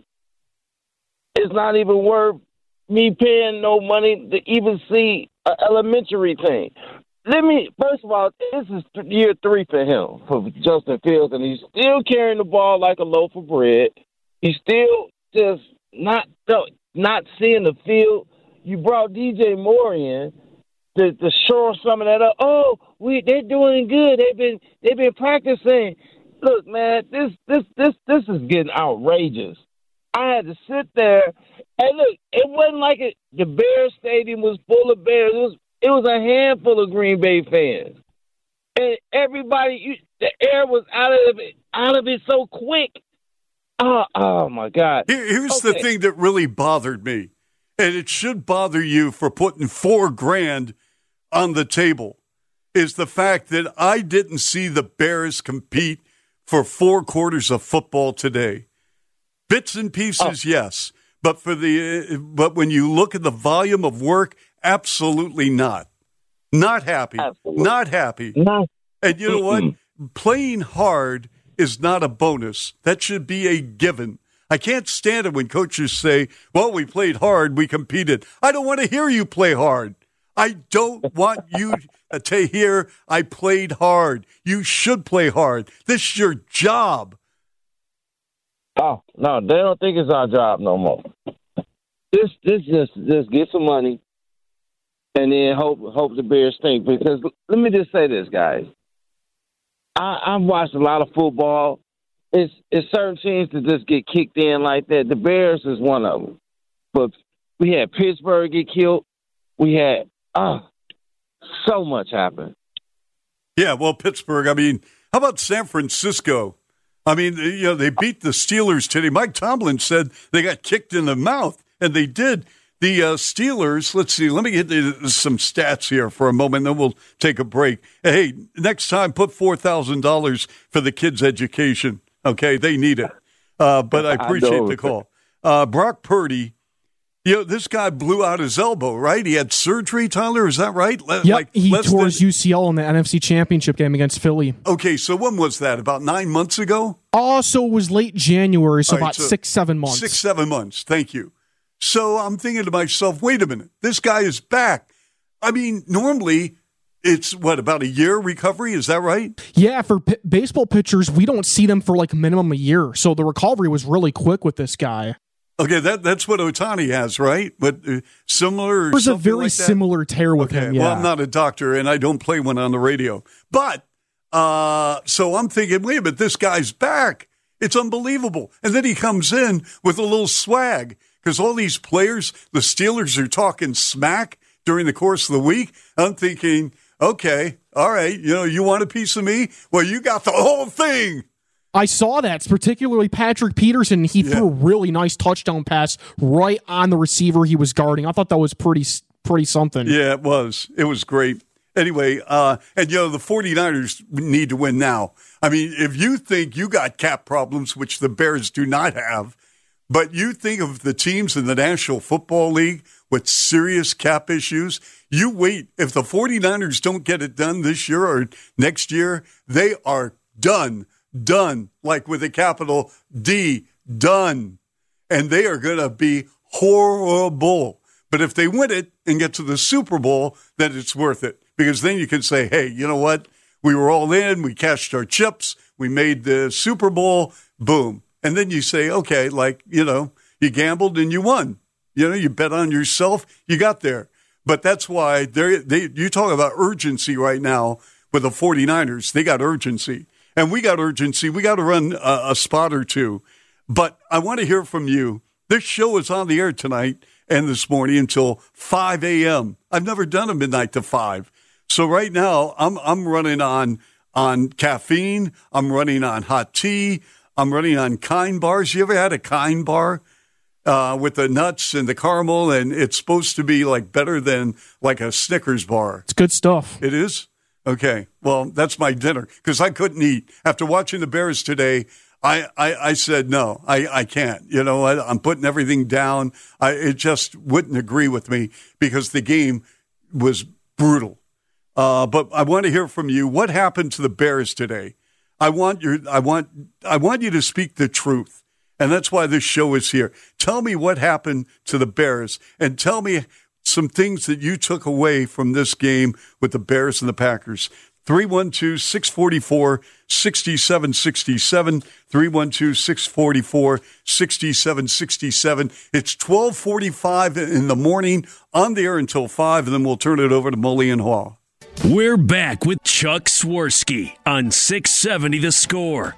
is not even worth me paying no money to even see an elementary thing. Let me, first of all, this is year three for him, for Justin Fields, and he's still carrying the ball like a loaf of bread. He's still just not not seeing the field. You brought D J Moore in to, to shore some of that up. Oh, we they're doing good. They've been they've been practicing. Look, man, this this this this is getting outrageous. I had to sit there and look. It wasn't like it, the Bears Stadium was full of Bears. It was it was a handful of Green Bay fans, and everybody. You, the air was out of it out of it so quick. Oh, oh my God! Here, here's okay. the thing that really bothered me, and it should bother you for putting four grand on the table, is the fact that I didn't see the Bears compete for four quarters of football today. Bits and pieces, oh. yes, but for the but when you look at the volume of work, absolutely not. Not happy. Absolutely. Not happy. No. And you know what? Playing hard is not a bonus. That should be a given. I can't stand it when coaches say, well, we played hard, we competed. I don't want to hear you play hard. I don't want you to hear I played hard. You should play hard. This is your job. Oh, no, they don't think it's our job no more. This this just just get some money and then hope hope the Bears think. Because let me just say this, guys. I, I've watched a lot of football. It's it's certain teams that just get kicked in like that. The Bears is one of them. But we had Pittsburgh get killed. We had oh, so much happened. Yeah, well, Pittsburgh. I mean, how about San Francisco? I mean, you know, they beat the Steelers today. Mike Tomlin said they got kicked in the mouth, and they did. The uh, Steelers, let's see, let me get some stats here for a moment, then we'll take a break. Hey, next time, put four thousand dollars for the kids' education, okay? They need it. Uh, but I appreciate I the call. Uh, Brock Purdy, you know, this guy blew out his elbow, right? He had surgery, Tyler, is that right? Yep, like, he tore than... his U C L in the N F C Championship game against Philly. Okay, so when was that, about nine months ago? Oh, so it was late January, so right, about so six, seven months. Six, seven months, thank you. So I'm thinking to myself, wait a minute, this guy is back. I mean, normally it's, what, about a year recovery? Is that right? Yeah, for p- baseball pitchers, we don't see them for like minimum a year. So the recovery was really quick with this guy. Okay, that that's what Ohtani has, right? But uh, similar or There's a very like similar tear with okay, him, yeah. Well, I'm not a doctor, and I don't play one on the radio. But, uh, so I'm thinking, wait a minute, this guy's back. It's unbelievable. And then he comes in with a little swag. Because all these players, the Steelers are talking smack during the course of the week. I'm thinking, okay, all right, you know, you want a piece of me? Well, you got the whole thing. I saw that, particularly Patrick Peterson. He yeah. threw a really nice touchdown pass right on the receiver he was guarding. I thought that was pretty pretty something. Yeah, it was. It was great. Anyway, uh, and, you know, the 49ers need to win now. I mean, if you think you got cap problems, which the Bears do not have, But you think of the teams in the National Football League with serious cap issues, you wait. If the 49ers don't get it done this year or next year, they are done, done, like with a capital D, done. And they are going to be horrible. But if they win it and get to the Super Bowl, then it's worth it. Because then you can say, hey, you know what? We were all in. We cashed our chips. We made the Super Bowl. Boom. And then you say, okay, like, you know, you gambled and you won. You know, you bet on yourself. You got there. But that's why they they you talk about urgency right now with the 49ers. They got urgency. And we got urgency. We got to run a, a spot or two. But I want to hear from you. This show is on the air tonight and this morning until five a.m. I've never done a midnight to five. So right now I'm I'm running on on caffeine. I'm running on hot tea. I'm running on Kind bars. You ever had a Kind bar? Uh, with the nuts and the caramel, and it's supposed to be like better than like a Snickers bar. It's good stuff. It is? Okay. Well, that's my dinner because I couldn't eat. After watching the Bears today, I, I, I said, no, I, I can't. You know, I, I'm putting everything down. I, it just wouldn't agree with me because the game was brutal. Uh, but I want to hear from you. What happened to the Bears today? I want your, I want, I want you to speak the truth. And that's why this show is here. Tell me what happened to the Bears and tell me some things that you took away from this game with the Bears and the Packers. three one two, six four four, six seven six seven, three one two, six four four, six seven six seven. It's twelve forty-five in the morning on the air until five, and then we'll turn it over to Mully and Haw. We're back with Chuck Swirsky on six seventy The Score.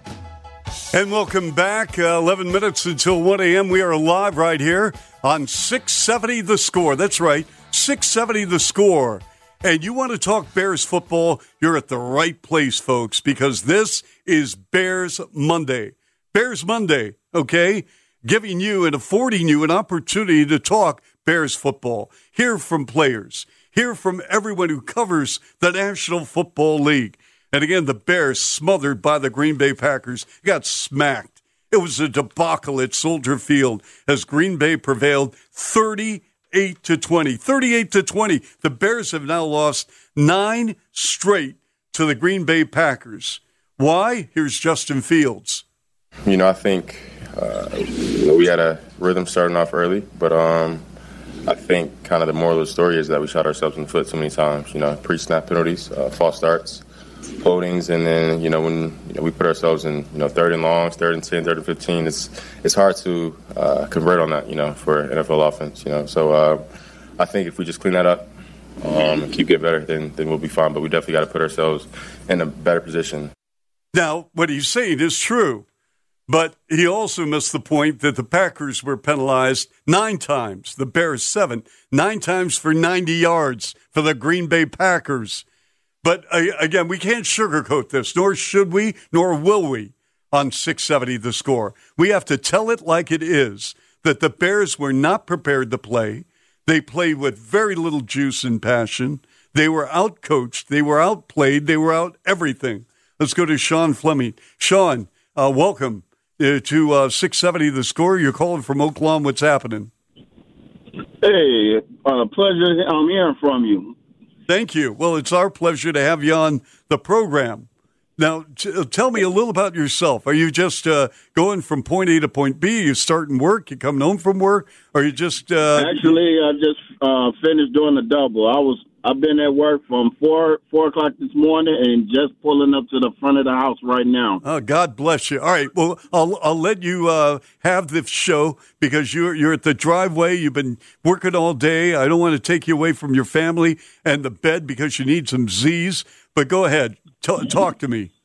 And welcome back. Uh, eleven minutes until one a.m. We are live right here on six seventy The Score. That's right, six seventy The Score. And you want to talk Bears football, you're at the right place, folks, because this is Bears Monday. Bears Monday, okay? Giving you and affording you an opportunity to talk Bears football. Hear from players. Hear from everyone who covers the National Football League. And again, the Bears smothered by the Green Bay Packers, got smacked. It was a debacle at Soldier Field as Green Bay prevailed thirty-eight to twenty. thirty-eight to twenty. The Bears have now lost nine straight to the Green Bay Packers. Why? Here's Justin Fields. You know, I think uh, we had a rhythm starting off early, but um, I think kind of the moral of the story is that we shot ourselves in the foot so many times. You know, pre-snap penalties, uh, false starts, holdings, and then, you know, when you know, we put ourselves in, you know, third and longs, third and ten, third and fifteen, it's it's hard to uh, convert on that, you know, for N F L offense, you know. So uh, I think if we just clean that up um, and keep getting better, then, then we'll be fine. But we definitely got to put ourselves in a better position. Now, what he's saying is true, but he also missed the point that the Packers were penalized nine times, the Bears seven, nine times for ninety yards for the Green Bay Packers. But, uh, again, we can't sugarcoat this, nor should we, nor will we on six seventy The Score. We have to tell it like it is, that the Bears were not prepared to play. They played with very little juice and passion. They were outcoached. They were outplayed. They were out everything. Let's go to Sean Fleming. Sean, uh, welcome uh, to uh, six seventy The Score. You're calling from Oakland. What's happening? Hey, uh, pleasure um, hearing from you. Thank you. Well, it's our pleasure to have you on the program. Now, t- tell me a little about yourself. Are you just uh, going from point A to point B? You starting work? You coming home from work? Or you just uh... actually? I just uh, finished doing the double. I was I've been at work from four four o'clock this morning and just pulling up to the front of the house right now. Oh, God bless you. All right. Well, I'll I'll let you uh, have this show because you're you're at the driveway. You've been working all day. I don't want to take you away from your family and the bed because you need some Z's. But go ahead. T- talk to me.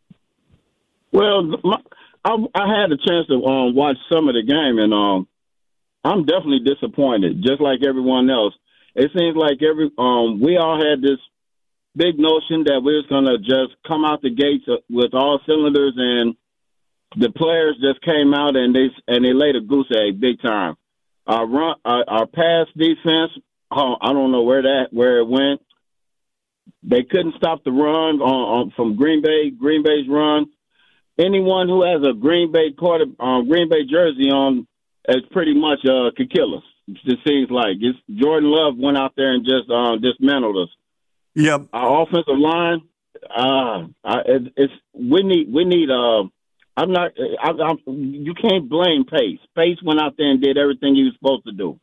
Well, my, I, I had a chance to um, watch some of the game, and um, I'm definitely disappointed, just like everyone else. It seems like every um, we all had this big notion that we was going to just come out the gates with all cylinders, and the players just came out and they and they laid a goose egg big time. Our run, our, our pass defense, oh, I don't know where that where it went. They couldn't stop the run on, on from Green Bay. Green Bay's run. anyone who has a Green Bay quarter, um, Green Bay jersey on, is pretty much uh, could kill us. It seems like it's, Jordan Love went out there and just uh, dismantled us. Yep. Our offensive line, uh, I, it, it's we need we need. Uh, I'm not. I, I'm, you can't blame Pace. Pace went out there and did everything he was supposed to do.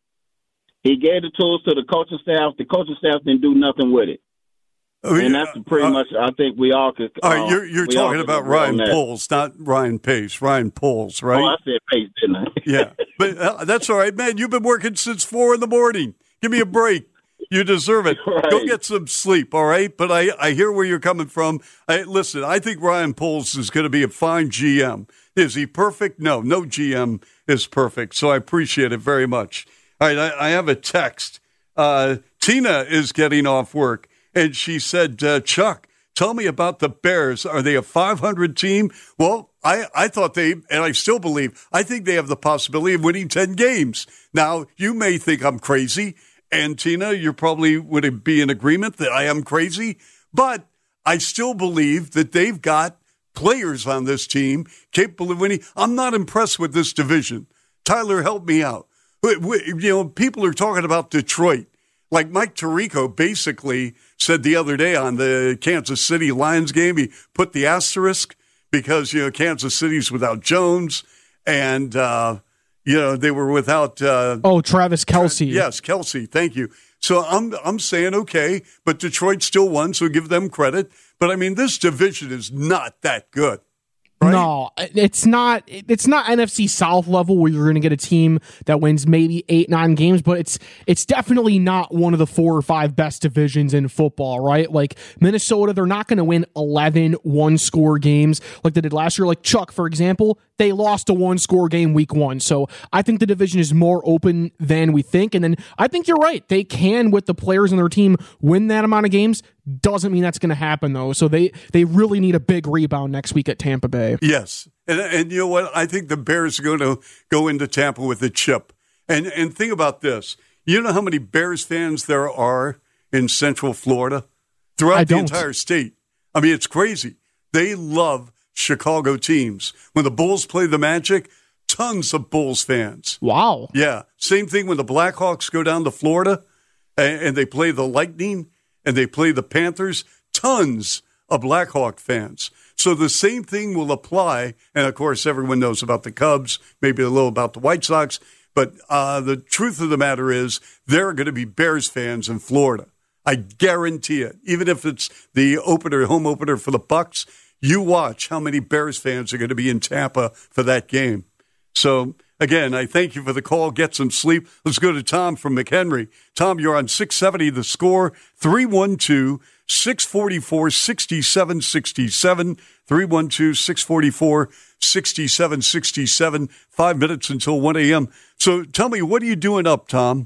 He gave the tools to the coaching staff. The coaching staff didn't do nothing with it. Oh, and yeah. that's pretty uh, much. I think we all could. All right, uh, you're you're talking about Ryan Poles, not Ryan Pace. Ryan Poles, right? Oh, I said Pace, didn't I? Yeah, but uh, that's all right, man. You've been working since four in the morning. Give me a break. You deserve it. Right. Go get some sleep, all right? But I, I hear where you're coming from. I, listen, I think Ryan Poles is going to be a fine G M. Is he perfect? No, no G M is perfect. So I appreciate it very much. All right, I, I have a text. Uh, Tina is getting off work, and she said, uh, Chuck, tell me about the Bears. Are they a five hundred team? Well, I, I thought they, and I still believe, I think they have the possibility of winning ten games. Now, you may think I'm crazy. And Tina, you probably would be in agreement that I am crazy, but I still believe that they've got players on this team capable of winning. I'm not impressed with this division. Tyler, help me out. You know, people are talking about Detroit. Like Mike Tirico basically said the other day on the Kansas City Lions game, he put the asterisk because, you know, Kansas City's without Jones and, uh, You know, they were without... Uh, oh, Travis Kelce. Tra- yes, Kelce. Thank you. So I'm I'm saying, okay, but Detroit still won, so give them credit. But, I mean, this division is not that good. Right? No, it's not. It's not N F C South level where you're going to get a team that wins maybe eight, nine games, but it's it's definitely not one of the four or five best divisions in football, right? Like Minnesota, they're not going to win eleven one-score games like they did last year. Like Chuck, for example, they lost a one-score game week one. So I think the division is more open than we think. And then I think you're right. They can, with the players on their team, win that amount of games. Doesn't mean that's going to happen, though. So they, they really need a big rebound next week at Tampa Bay. Yes. And and you know what? I think the Bears are going to go into Tampa with a chip. And and think about this. You know how many Bears fans there are in Central Florida? Throughout I the don't. entire state. I mean, it's crazy. They love Chicago teams. When the Bulls play the Magic, tons of Bulls fans. Wow. Yeah. Same thing when the Blackhawks go down to Florida and, and they play the Lightning and they play the Panthers, tons of Blackhawk fans. So the same thing will apply. And, of course, everyone knows about the Cubs, maybe a little about the White Sox. But uh, the truth of the matter is there are going to be Bears fans in Florida. I guarantee it. Even if it's the opener, home opener for the Bucks, you watch how many Bears fans are going to be in Tampa for that game. So, again, I thank you for the call. Get some sleep. Let's go to Tom from McHenry. Tom, you're on six seventy The Score, three one two, six four four, six seven six seven, three one two, six four four, six seven six seven, five minutes until one a.m. So tell me, what are you doing up, Tom?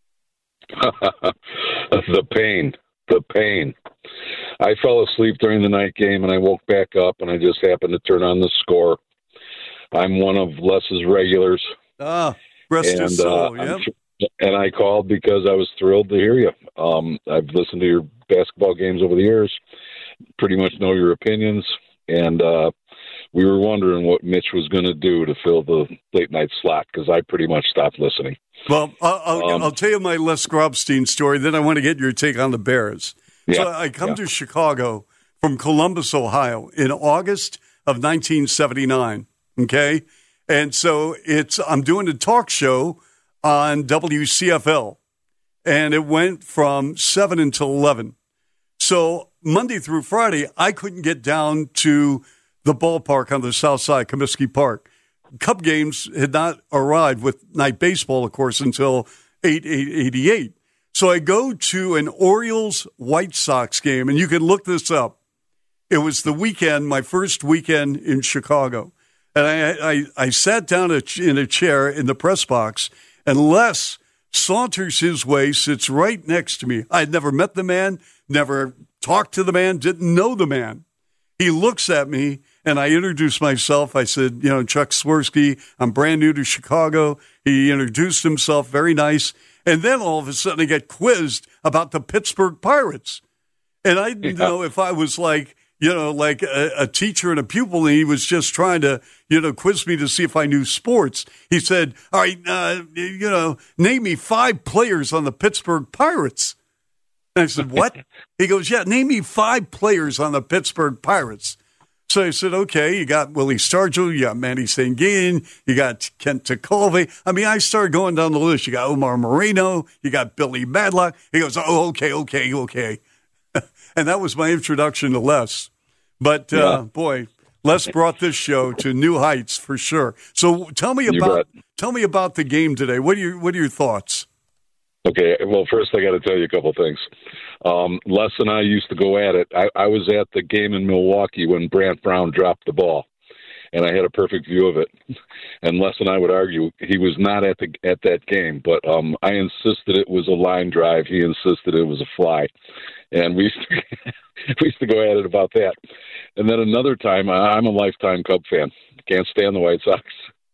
The pain, the pain. I fell asleep during the night game, and I woke back up, and I just happened to turn on The Score. I'm one of Les's regulars. Ah, rest and, his soul, uh, yep. And I called because I was thrilled to hear you. Um, I've listened to your basketball games over the years, pretty much know your opinions, and uh, we were wondering what Mitch was going to do to fill the late-night slot because I pretty much stopped listening. Well, I'll, I'll, Um, I'll tell you my Les Grobstein story, then I want to get your take on the Bears. Yeah, so I come yeah. to Chicago from Columbus, Ohio in August of nineteen seventy-nine, okay? And so it's I'm doing a talk show on W C F L, and it went from seven until eleven. So Monday through Friday, I couldn't get down to the ballpark on the south side, Comiskey Park. Cub games had not arrived with night baseball, of course, until eight eighty-eight. So I go to an Orioles-White Sox game, and you can look this up. It was the weekend, my first weekend in Chicago. And I, I, I sat down in a chair in the press box, and Les saunters his way, sits right next to me. I'd never met the man, never talked to the man, didn't know the man. He looks at me, and I introduced myself. I said, you know, Chuck Swirsky, I'm brand new to Chicago. He introduced himself, very nice. And then all of a sudden I get quizzed about the Pittsburgh Pirates. And I didn't yeah. know if I was like you know, like a, a teacher and a pupil, and he was just trying to, you know, quiz me to see if I knew sports. He said, all right, uh, you know, name me five players on the Pittsburgh Pirates. And I said, what? He goes, yeah, name me five players on the Pittsburgh Pirates. So I said, okay, you got Willie Stargell, you got Manny Sanguin, you got Kent Tekulve. I mean, I started going down the list. You got Omar Moreno, you got Billy Madlock. He goes, oh, okay, okay, okay. And that was my introduction to Les. But, uh, yeah. boy, Les brought this show to new heights for sure. So tell me about tell me about the game today. What are your, what are your thoughts? Okay, well, first I got to tell you a couple things. Um, Les and I used to go at it. I, I was at the game in Milwaukee when Brant Brown dropped the ball, and I had a perfect view of it. And Les and I would argue he was not at the at that game, but um, I insisted it was a line drive. He insisted it was a fly. And we used, to, we used to go at it about that. And then another time, I'm a lifetime Cub fan. Can't stand the White Sox.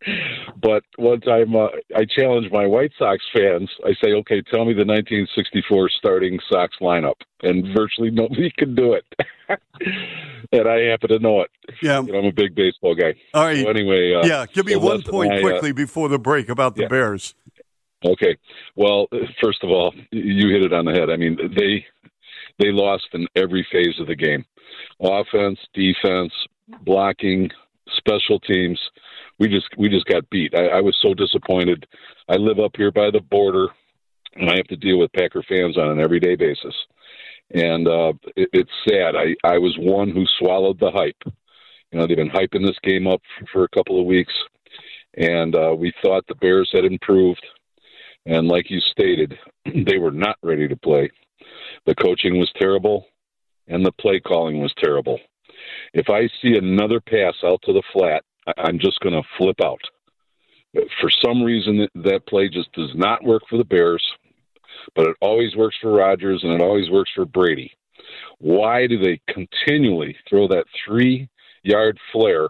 But one time uh, I challenged my White Sox fans. I say, okay, tell me the nineteen sixty-four starting Sox lineup. And virtually nobody could do it. And I happen to know it. Yeah. You know, I'm a big baseball guy. All right. So anyway. Uh, yeah, give me so one point I, quickly uh, before the break about the yeah. Bears. Okay. Well, first of all, you hit it on the head. I mean, they they lost in every phase of the game. Offense, defense, blocking, special teams. We just we just got beat. I, I was so disappointed. I live up here by the border, and I have to deal with Packer fans on an everyday basis. And uh, it, it's sad. I, I was one who swallowed the hype. You know, they've been hyping this game up for, for a couple of weeks, and uh, we thought the Bears had improved. And like you stated, they were not ready to play. The coaching was terrible, and the play calling was terrible. If I see another pass out to the flat, I'm just going to flip out. For some reason, that play just does not work for the Bears, but it always works for Rodgers and it always works for Brady. Why do they continually throw that three-yard flare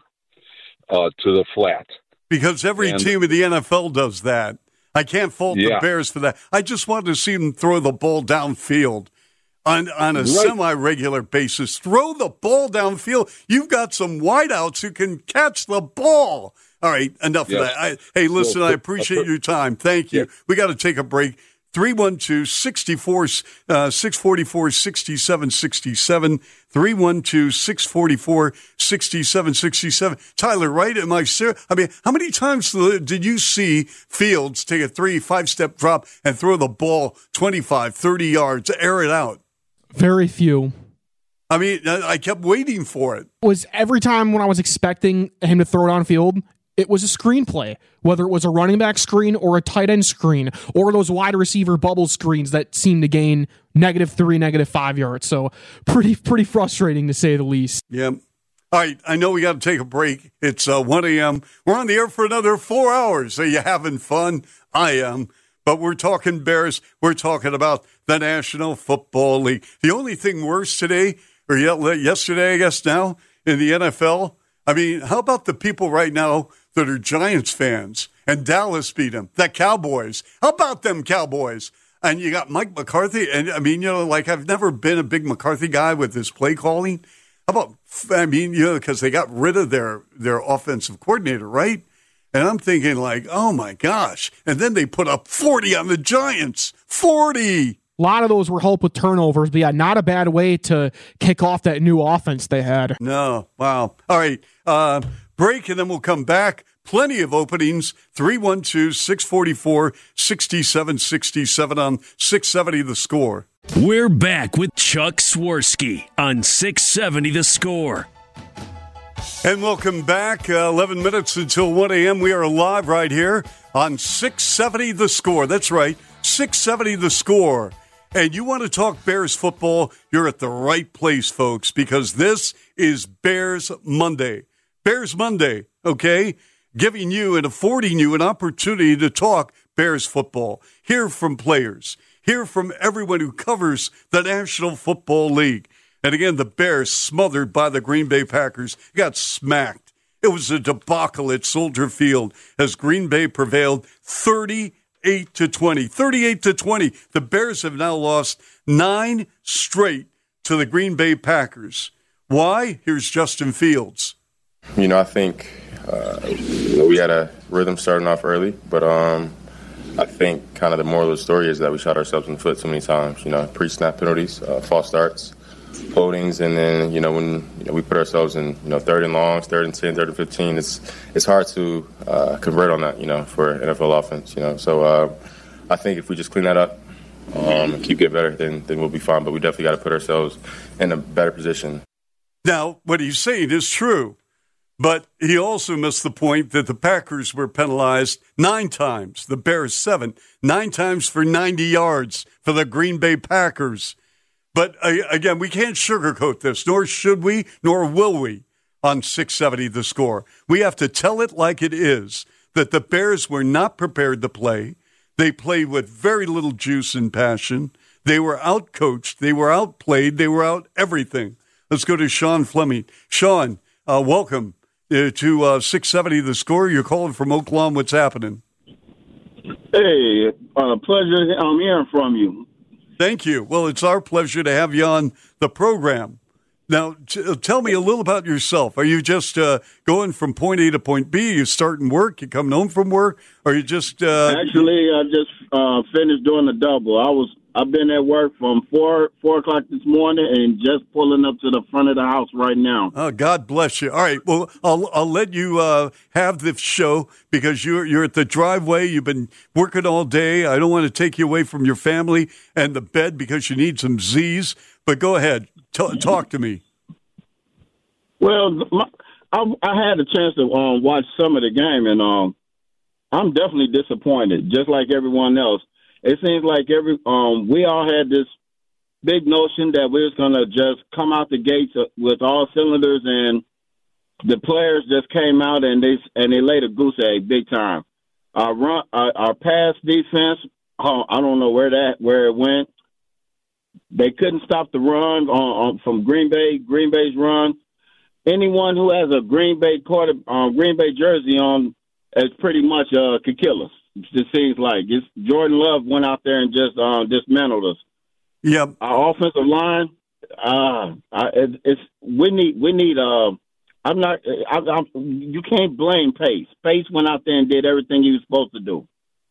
uh, to the flat? Because every and, team in the N F L does that. I can't fault yeah. the Bears for that. I just wanted to see them throw the ball downfield. On on a right. semi-regular basis. Throw the ball downfield. You've got some wideouts who can catch the ball. All right, enough yes. of that. I, hey, listen, well, I appreciate your time. Thank you. Yeah. We got to take a break. three one two, six four, six four four, six seven six seven. three one two, six four four, six seven six seven. Tyler, right? Am I serious? I mean, how many times did you see Fields take a three, five-step drop and throw the ball twenty-five, thirty yards, air it out? Very few. I mean, I kept waiting for it. Was every time when I was expecting him to throw it on field, it was a screenplay, whether it was a running back screen or a tight end screen or those wide receiver bubble screens that seem to gain negative three, negative five yards. So pretty, pretty frustrating to say the least. Yeah. All right. I know we got to take a break. It's uh, one a.m. We're on the air for another four hours. Are you having fun? I am. But we're talking Bears. We're talking about the National Football League. The only thing worse today, or yesterday, I guess now, in the N F L, I mean, how about the people right now that are Giants fans and Dallas beat them, the Cowboys? How about them Cowboys? And you got Mike McCarthy. And I mean, you know, like I've never been a big McCarthy guy with his play calling. How about, I mean, you know, because they got rid of their, their offensive coordinator, right? And I'm thinking like, oh, my gosh. And then they put up forty on the Giants. forty. A lot of those were helped with turnovers, but yeah, not a bad way to kick off that new offense they had. No. Wow. All right. Uh, break, and then we'll come back. Plenty of openings. three one two, six four four, six seven six seven on six seventy The Score. We're back with Chuck Swirsky on six seventy The Score. And welcome back. Uh, eleven minutes until one a.m. We are live right here on six seventy The Score. That's right, six seventy The Score. And you want to talk Bears football, you're at the right place, folks, because this is Bears Monday. Bears Monday, okay? Giving you and affording you an opportunity to talk Bears football. Hear from players. Hear from everyone who covers the National Football League. And again, the Bears, smothered by the Green Bay Packers, got smacked. It was a debacle at Soldier Field as Green Bay prevailed thirty-eight to twenty. thirty-eight to twenty. The Bears have now lost nine straight to the Green Bay Packers. Why? Here's Justin Fields. You know, I think uh, you know, we had a rhythm starting off early, but um, I think kind of the moral of the story is that we shot ourselves in the foot so many times. You know, pre-snap penalties, uh, false starts, holdings, and then you know when you know we put ourselves in you know third and longs, third and ten, third and fifteen, it's it's hard to uh, convert on that. You know, for N F L offense. You know, so uh, I think if we just clean that up um, and keep getting better, then then we'll be fine. But we definitely got to put ourselves in a better position. Now, what he's saying is true, but he also missed the point that the Packers were penalized nine times, the Bears seven, nine times for ninety yards for the Green Bay Packers. But, uh, again, we can't sugarcoat this, nor should we, nor will we on six seventy The Score. We have to tell it like it is, that the Bears were not prepared to play. They played with very little juice and passion. They were outcoached. They were outplayed. They were out everything. Let's go to Sean Fleming. Sean, uh, welcome uh, to uh, six seventy The Score. You're calling from Oak Lawn. What's happening? Hey, uh, pleasure um, hearing from you. Thank you. Well, it's our pleasure to have you on the program. Now, t- tell me a little about yourself. Are you just uh, going from point A to point B? Are you starting work? You coming home from work? Or are you just... Uh... Actually, I just uh, finished doing the double. I was... I've been at work from four four o'clock this morning and just pulling up to the front of the house right now. Oh, God bless you. All right, well, I'll I'll let you uh, have this show because you're you're at the driveway. You've been working all day. I don't want to take you away from your family and the bed because you need some Z's. But go ahead, T- talk to me. Well, my, I, I had a chance to um, watch some of the game, and um, I'm definitely disappointed, just like everyone else. It seems like every um, we all had this big notion that we was going to just come out the gates with all cylinders, and the players just came out and they and they laid a goose egg big time. Our run, our, our pass defense, oh, I don't know where that where it went. They couldn't stop the run on, on from Green Bay. Green Bay's run. Anyone who has a Green Bay quarter, uh, Green Bay jersey on, is pretty much uh, could kill us. It seems like it's Jordan Love went out there and just uh, dismantled us. Yeah, our offensive line. Uh, I, it, it's we need we need. Uh, I'm not. I, I'm, you can't blame Pace. Pace went out there and did everything he was supposed to do.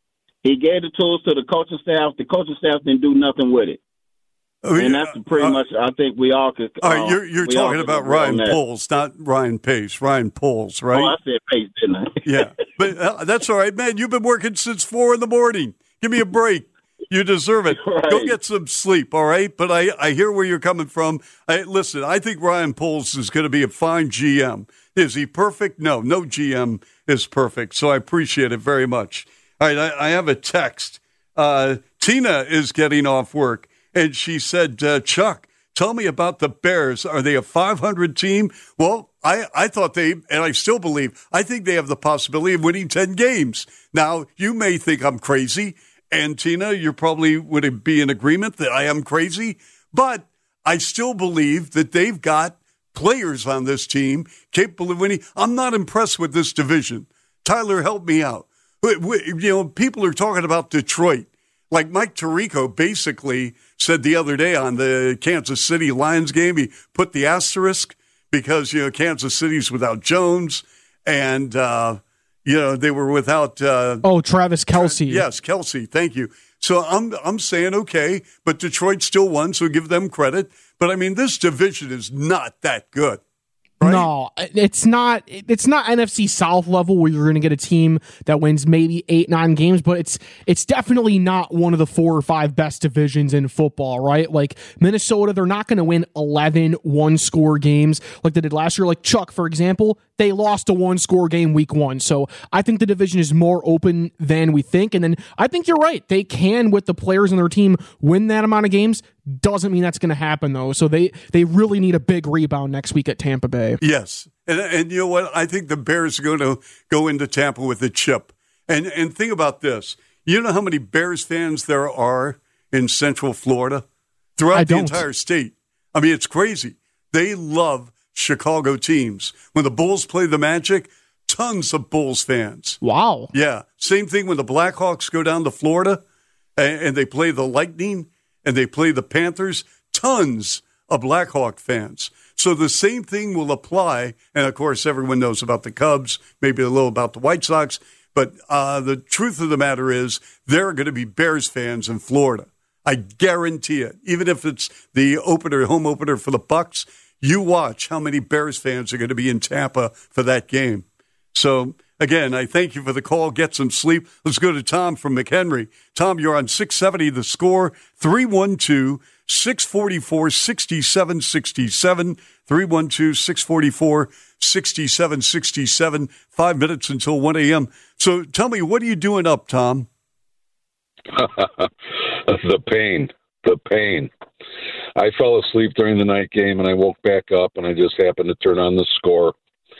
He gave the tools to the coaching staff. The coaching staff didn't do nothing with it. Oh, and that's pretty uh, much. I think we all could. All right, you're you're talking about Ryan Poles, not Ryan Pace. Ryan Poles, right? Oh, I said Pace, didn't I? Yeah, but uh, that's all right, man. You've been working since four in the morning. Give me a break. You deserve it. Right. Go get some sleep, all right? But I, I hear where you're coming from. I, listen, I think Ryan Poles is going to be a fine G M. Is he perfect? No, no G M is perfect. So I appreciate it very much. All right, I, I have a text. Uh, Tina is getting off work. And she said, uh, Chuck, tell me about the Bears. Are they a five hundred team? Well, I, I thought they, and I still believe, I think they have the possibility of winning ten games. Now, you may think I'm crazy, and Tina, you probably would be in agreement that I am crazy, but I still believe that they've got players on this team capable of winning. I'm not impressed with this division. Tyler, help me out. You know, people are talking about Detroit. Like Mike Tirico basically said the other day on the Kansas City Lions game, he put the asterisk because, you know, Kansas City's without Jones and, uh, you know, they were without. Uh, oh, Travis Kelce. Tra- yes, Kelce. Thank you. So I'm I'm saying, okay, but Detroit still won, so give them credit. But, I mean, this division is not that good. Right? No, it's not. It's not N F C South level where you're going to get a team that wins maybe eight, nine games, but it's it's definitely not one of the four or five best divisions in football, right? Like Minnesota, they're not going to win eleven one-score games like they did last year. Like Chuck, for example, they lost a one-score game week one. So I think the division is more open than we think. And then I think you're right. They can, with the players on their team, win that amount of games. Doesn't mean that's going to happen, though. So they, they really need a big rebound next week at Tampa Bay. Yes. And and you know what? I think the Bears are going to go into Tampa with a chip. And and think about this. You know how many Bears fans there are in Central Florida? Throughout I the don't. entire state. I mean, it's crazy. They love Chicago teams. When the Bulls play the Magic, tons of Bulls fans. Wow. Yeah. Same thing when the Blackhawks go down to Florida and, and they play the Lightning and they play the Panthers. Tons of Blackhawk fans. So the same thing will apply. And, of course, everyone knows about the Cubs, maybe a little about the White Sox. But uh, the truth of the matter is there are going to be Bears fans in Florida. I guarantee it. Even if it's the opener, home opener for the Bucks, you watch how many Bears fans are going to be in Tampa for that game. So, again, I thank you for the call. Get some sleep. Let's go to Tom from McHenry. Tom, you're on six seventy The Score, three one two, six four four, six seven six seven, three one two, six four four, six seven six seven, five minutes until one a.m. So tell me, what are you doing up, Tom? The pain, the pain. I fell asleep during the night game, and I woke back up, and I just happened to turn on The Score.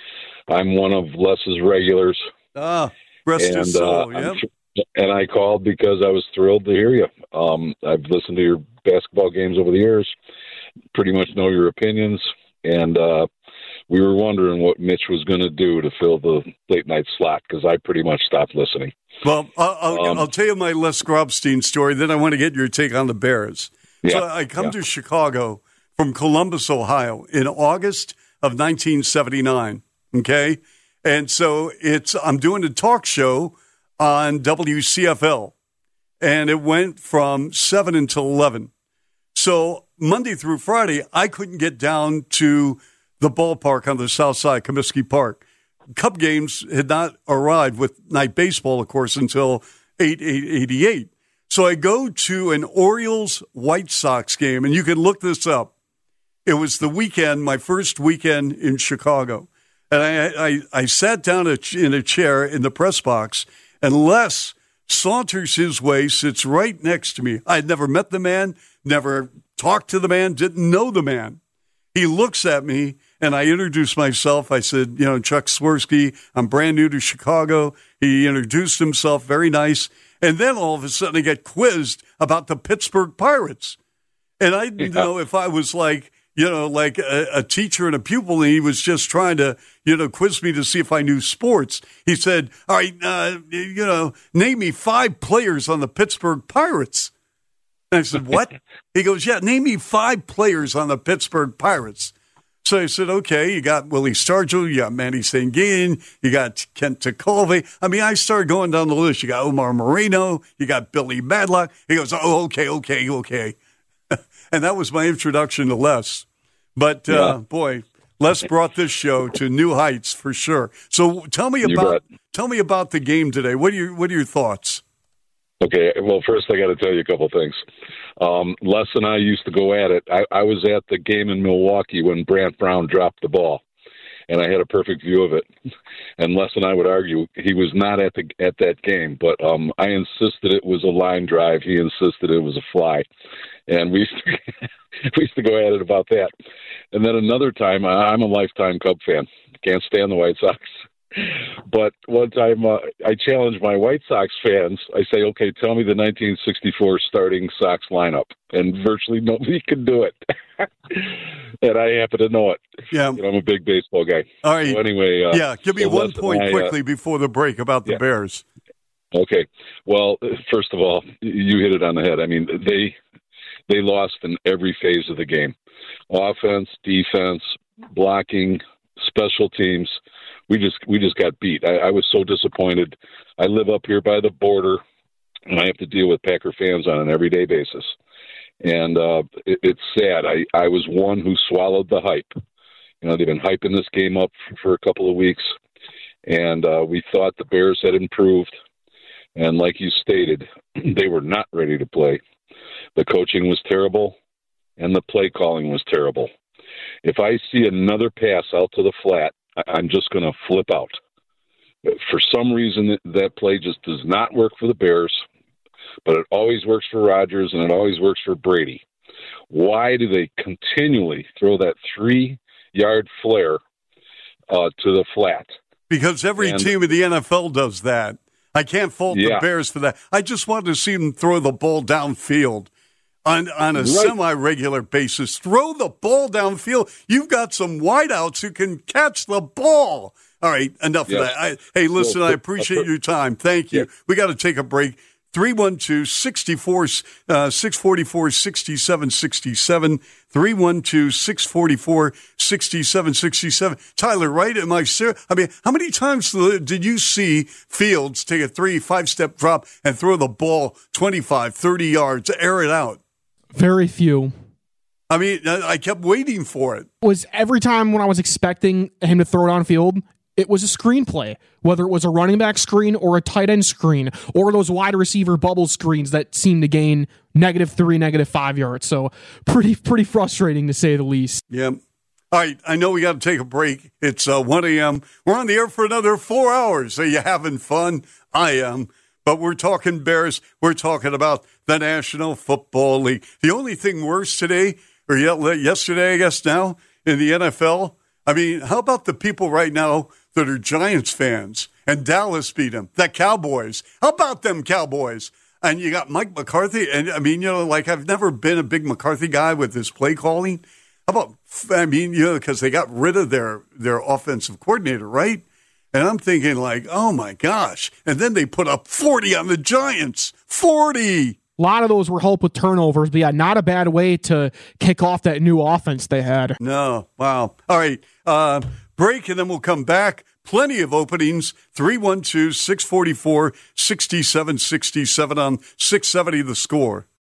I'm one of Les's regulars. Ah, rest and, his soul, uh, yep. And I called because I was thrilled to hear you. Um, I've listened to your basketball games over the years, pretty much know your opinions, and uh, we were wondering what Mitch was going to do to fill the late-night slot, because I pretty much stopped listening. Well, I'll, I'll, Um, I'll tell you my Les Grobstein story, then I want to get your take on the Bears. Yeah, so I come yeah. to Chicago from Columbus, Ohio in August of nineteen seventy-nine, okay? And so it's I'm doing a talk show on W C F L, and it went from seven until eleven. So Monday through Friday, I couldn't get down to the ballpark on the south side, Comiskey Park. Cub games had not arrived with night baseball, of course, until eight eighty-eight. So I go to an Orioles-White Sox game, and you can look this up. It was the weekend, my first weekend in Chicago. And I, I, I sat down in a chair in the press box, and Les saunters his way, sits right next to me. I'd never met the man, never talked to the man, didn't know the man. He looks at me, and I introduced myself. I said, you know, Chuck Swirsky, I'm brand new to Chicago. He introduced himself, very nice. And then all of a sudden I get quizzed about the Pittsburgh Pirates. And I didn't yeah. know if I was like, you know, like a, a teacher and a pupil, and he was just trying to, you know, quiz me to see if I knew sports. He said, all right, uh, you know, name me five players on the Pittsburgh Pirates. And I said, what? He goes, yeah, name me five players on the Pittsburgh Pirates. So I said, okay, you got Willie Stargell, you got Manny Sanguin, you got Kent Tekulve. I mean, I started going down the list. You got Omar Moreno, you got Billy Madlock. He goes, oh, okay, okay, okay. And that was my introduction to Les. But, uh, yeah. boy, Les brought this show to new heights for sure. So tell me about tell me about the game today. What are your, what are your thoughts? Okay, well, first I got to tell you a couple things. Um, Les and I used to go at it. I, I was at the game in Milwaukee when Brant Brown dropped the ball, and I had a perfect view of it. And Les and I would argue he was not at the at that game, but um, I insisted it was a line drive. He insisted it was a fly, and we used to, we used to go at it about that. And then another time, I'm a lifetime Cub fan. Can't stand the White Sox. But one time uh, I challenged my White Sox fans. I say, okay, tell me the nineteen sixty-four starting Sox lineup. And virtually nobody can do it. And I happen to know it. Yeah. You know, I'm a big baseball guy. All right. So anyway. Uh, yeah, give me so one point I, quickly uh, before the break about the yeah. Bears. Okay. Well, first of all, you hit it on the head. I mean, they they lost in every phase of the game. Offense, defense, blocking, special teams. We just we just got beat. I, I was so disappointed. I live up here by the border, and I have to deal with Packer fans on an everyday basis. And uh, it, it's sad. I, I was one who swallowed the hype. You know, they've been hyping this game up for, for a couple of weeks, and uh, we thought the Bears had improved. And like you stated, they were not ready to play. The coaching was terrible, and the play calling was terrible. If I see another pass out to the flat, I'm just going to flip out. For some reason, that play just does not work for the Bears, but it always works for Rodgers and it always works for Brady. Why do they continually throw that three-yard flare uh, to the flat? Because every and, team in the N F L does that. I can't fault yeah. the Bears for that. I just wanted to see them throw the ball downfield. On on a right. semi-regular basis. Throw the ball downfield. You've got some wideouts who can catch the ball. All right, enough yes. of that. I, hey, listen, well, I appreciate your time. Thank you. Yeah. We got to take a break. three one two, six four four, six seven six seven, three one two, six four four, six seven six seven. Tyler, right? Am I serious? I mean, how many times did you see Fields take a three, five-step drop and throw the ball twenty-five, thirty yards, air it out? Very few. I mean, I kept waiting for it. Was every time when I was expecting him to throw it on field, it was a screenplay, whether it was a running back screen or a tight end screen or those wide receiver bubble screens that seem to gain negative three, negative five yards. So pretty, pretty frustrating to say the least. Yeah. All right. I know we got to take a break. It's uh, one a.m. We're on the air for another four hours. Are you having fun? I am. But we're talking Bears. We're talking about the National Football League. The only thing worse today, or yesterday, I guess now, in the N F L, I mean, how about the people right now that are Giants fans and Dallas beat them, the Cowboys? How about them Cowboys? And you got Mike McCarthy. And I mean, you know, like I've never been a big McCarthy guy with his play calling. How about, I mean, you know, because they got rid of their, their offensive coordinator, right? And I'm thinking like, oh my gosh. And then they put up forty on the Giants. forty. A lot of those were helped with turnovers, but yeah, not a bad way to kick off that new offense they had. No, wow. All right, uh, break, and then we'll come back. Plenty of openings, three one two, six four four, six seven six seven on six seventy The Score.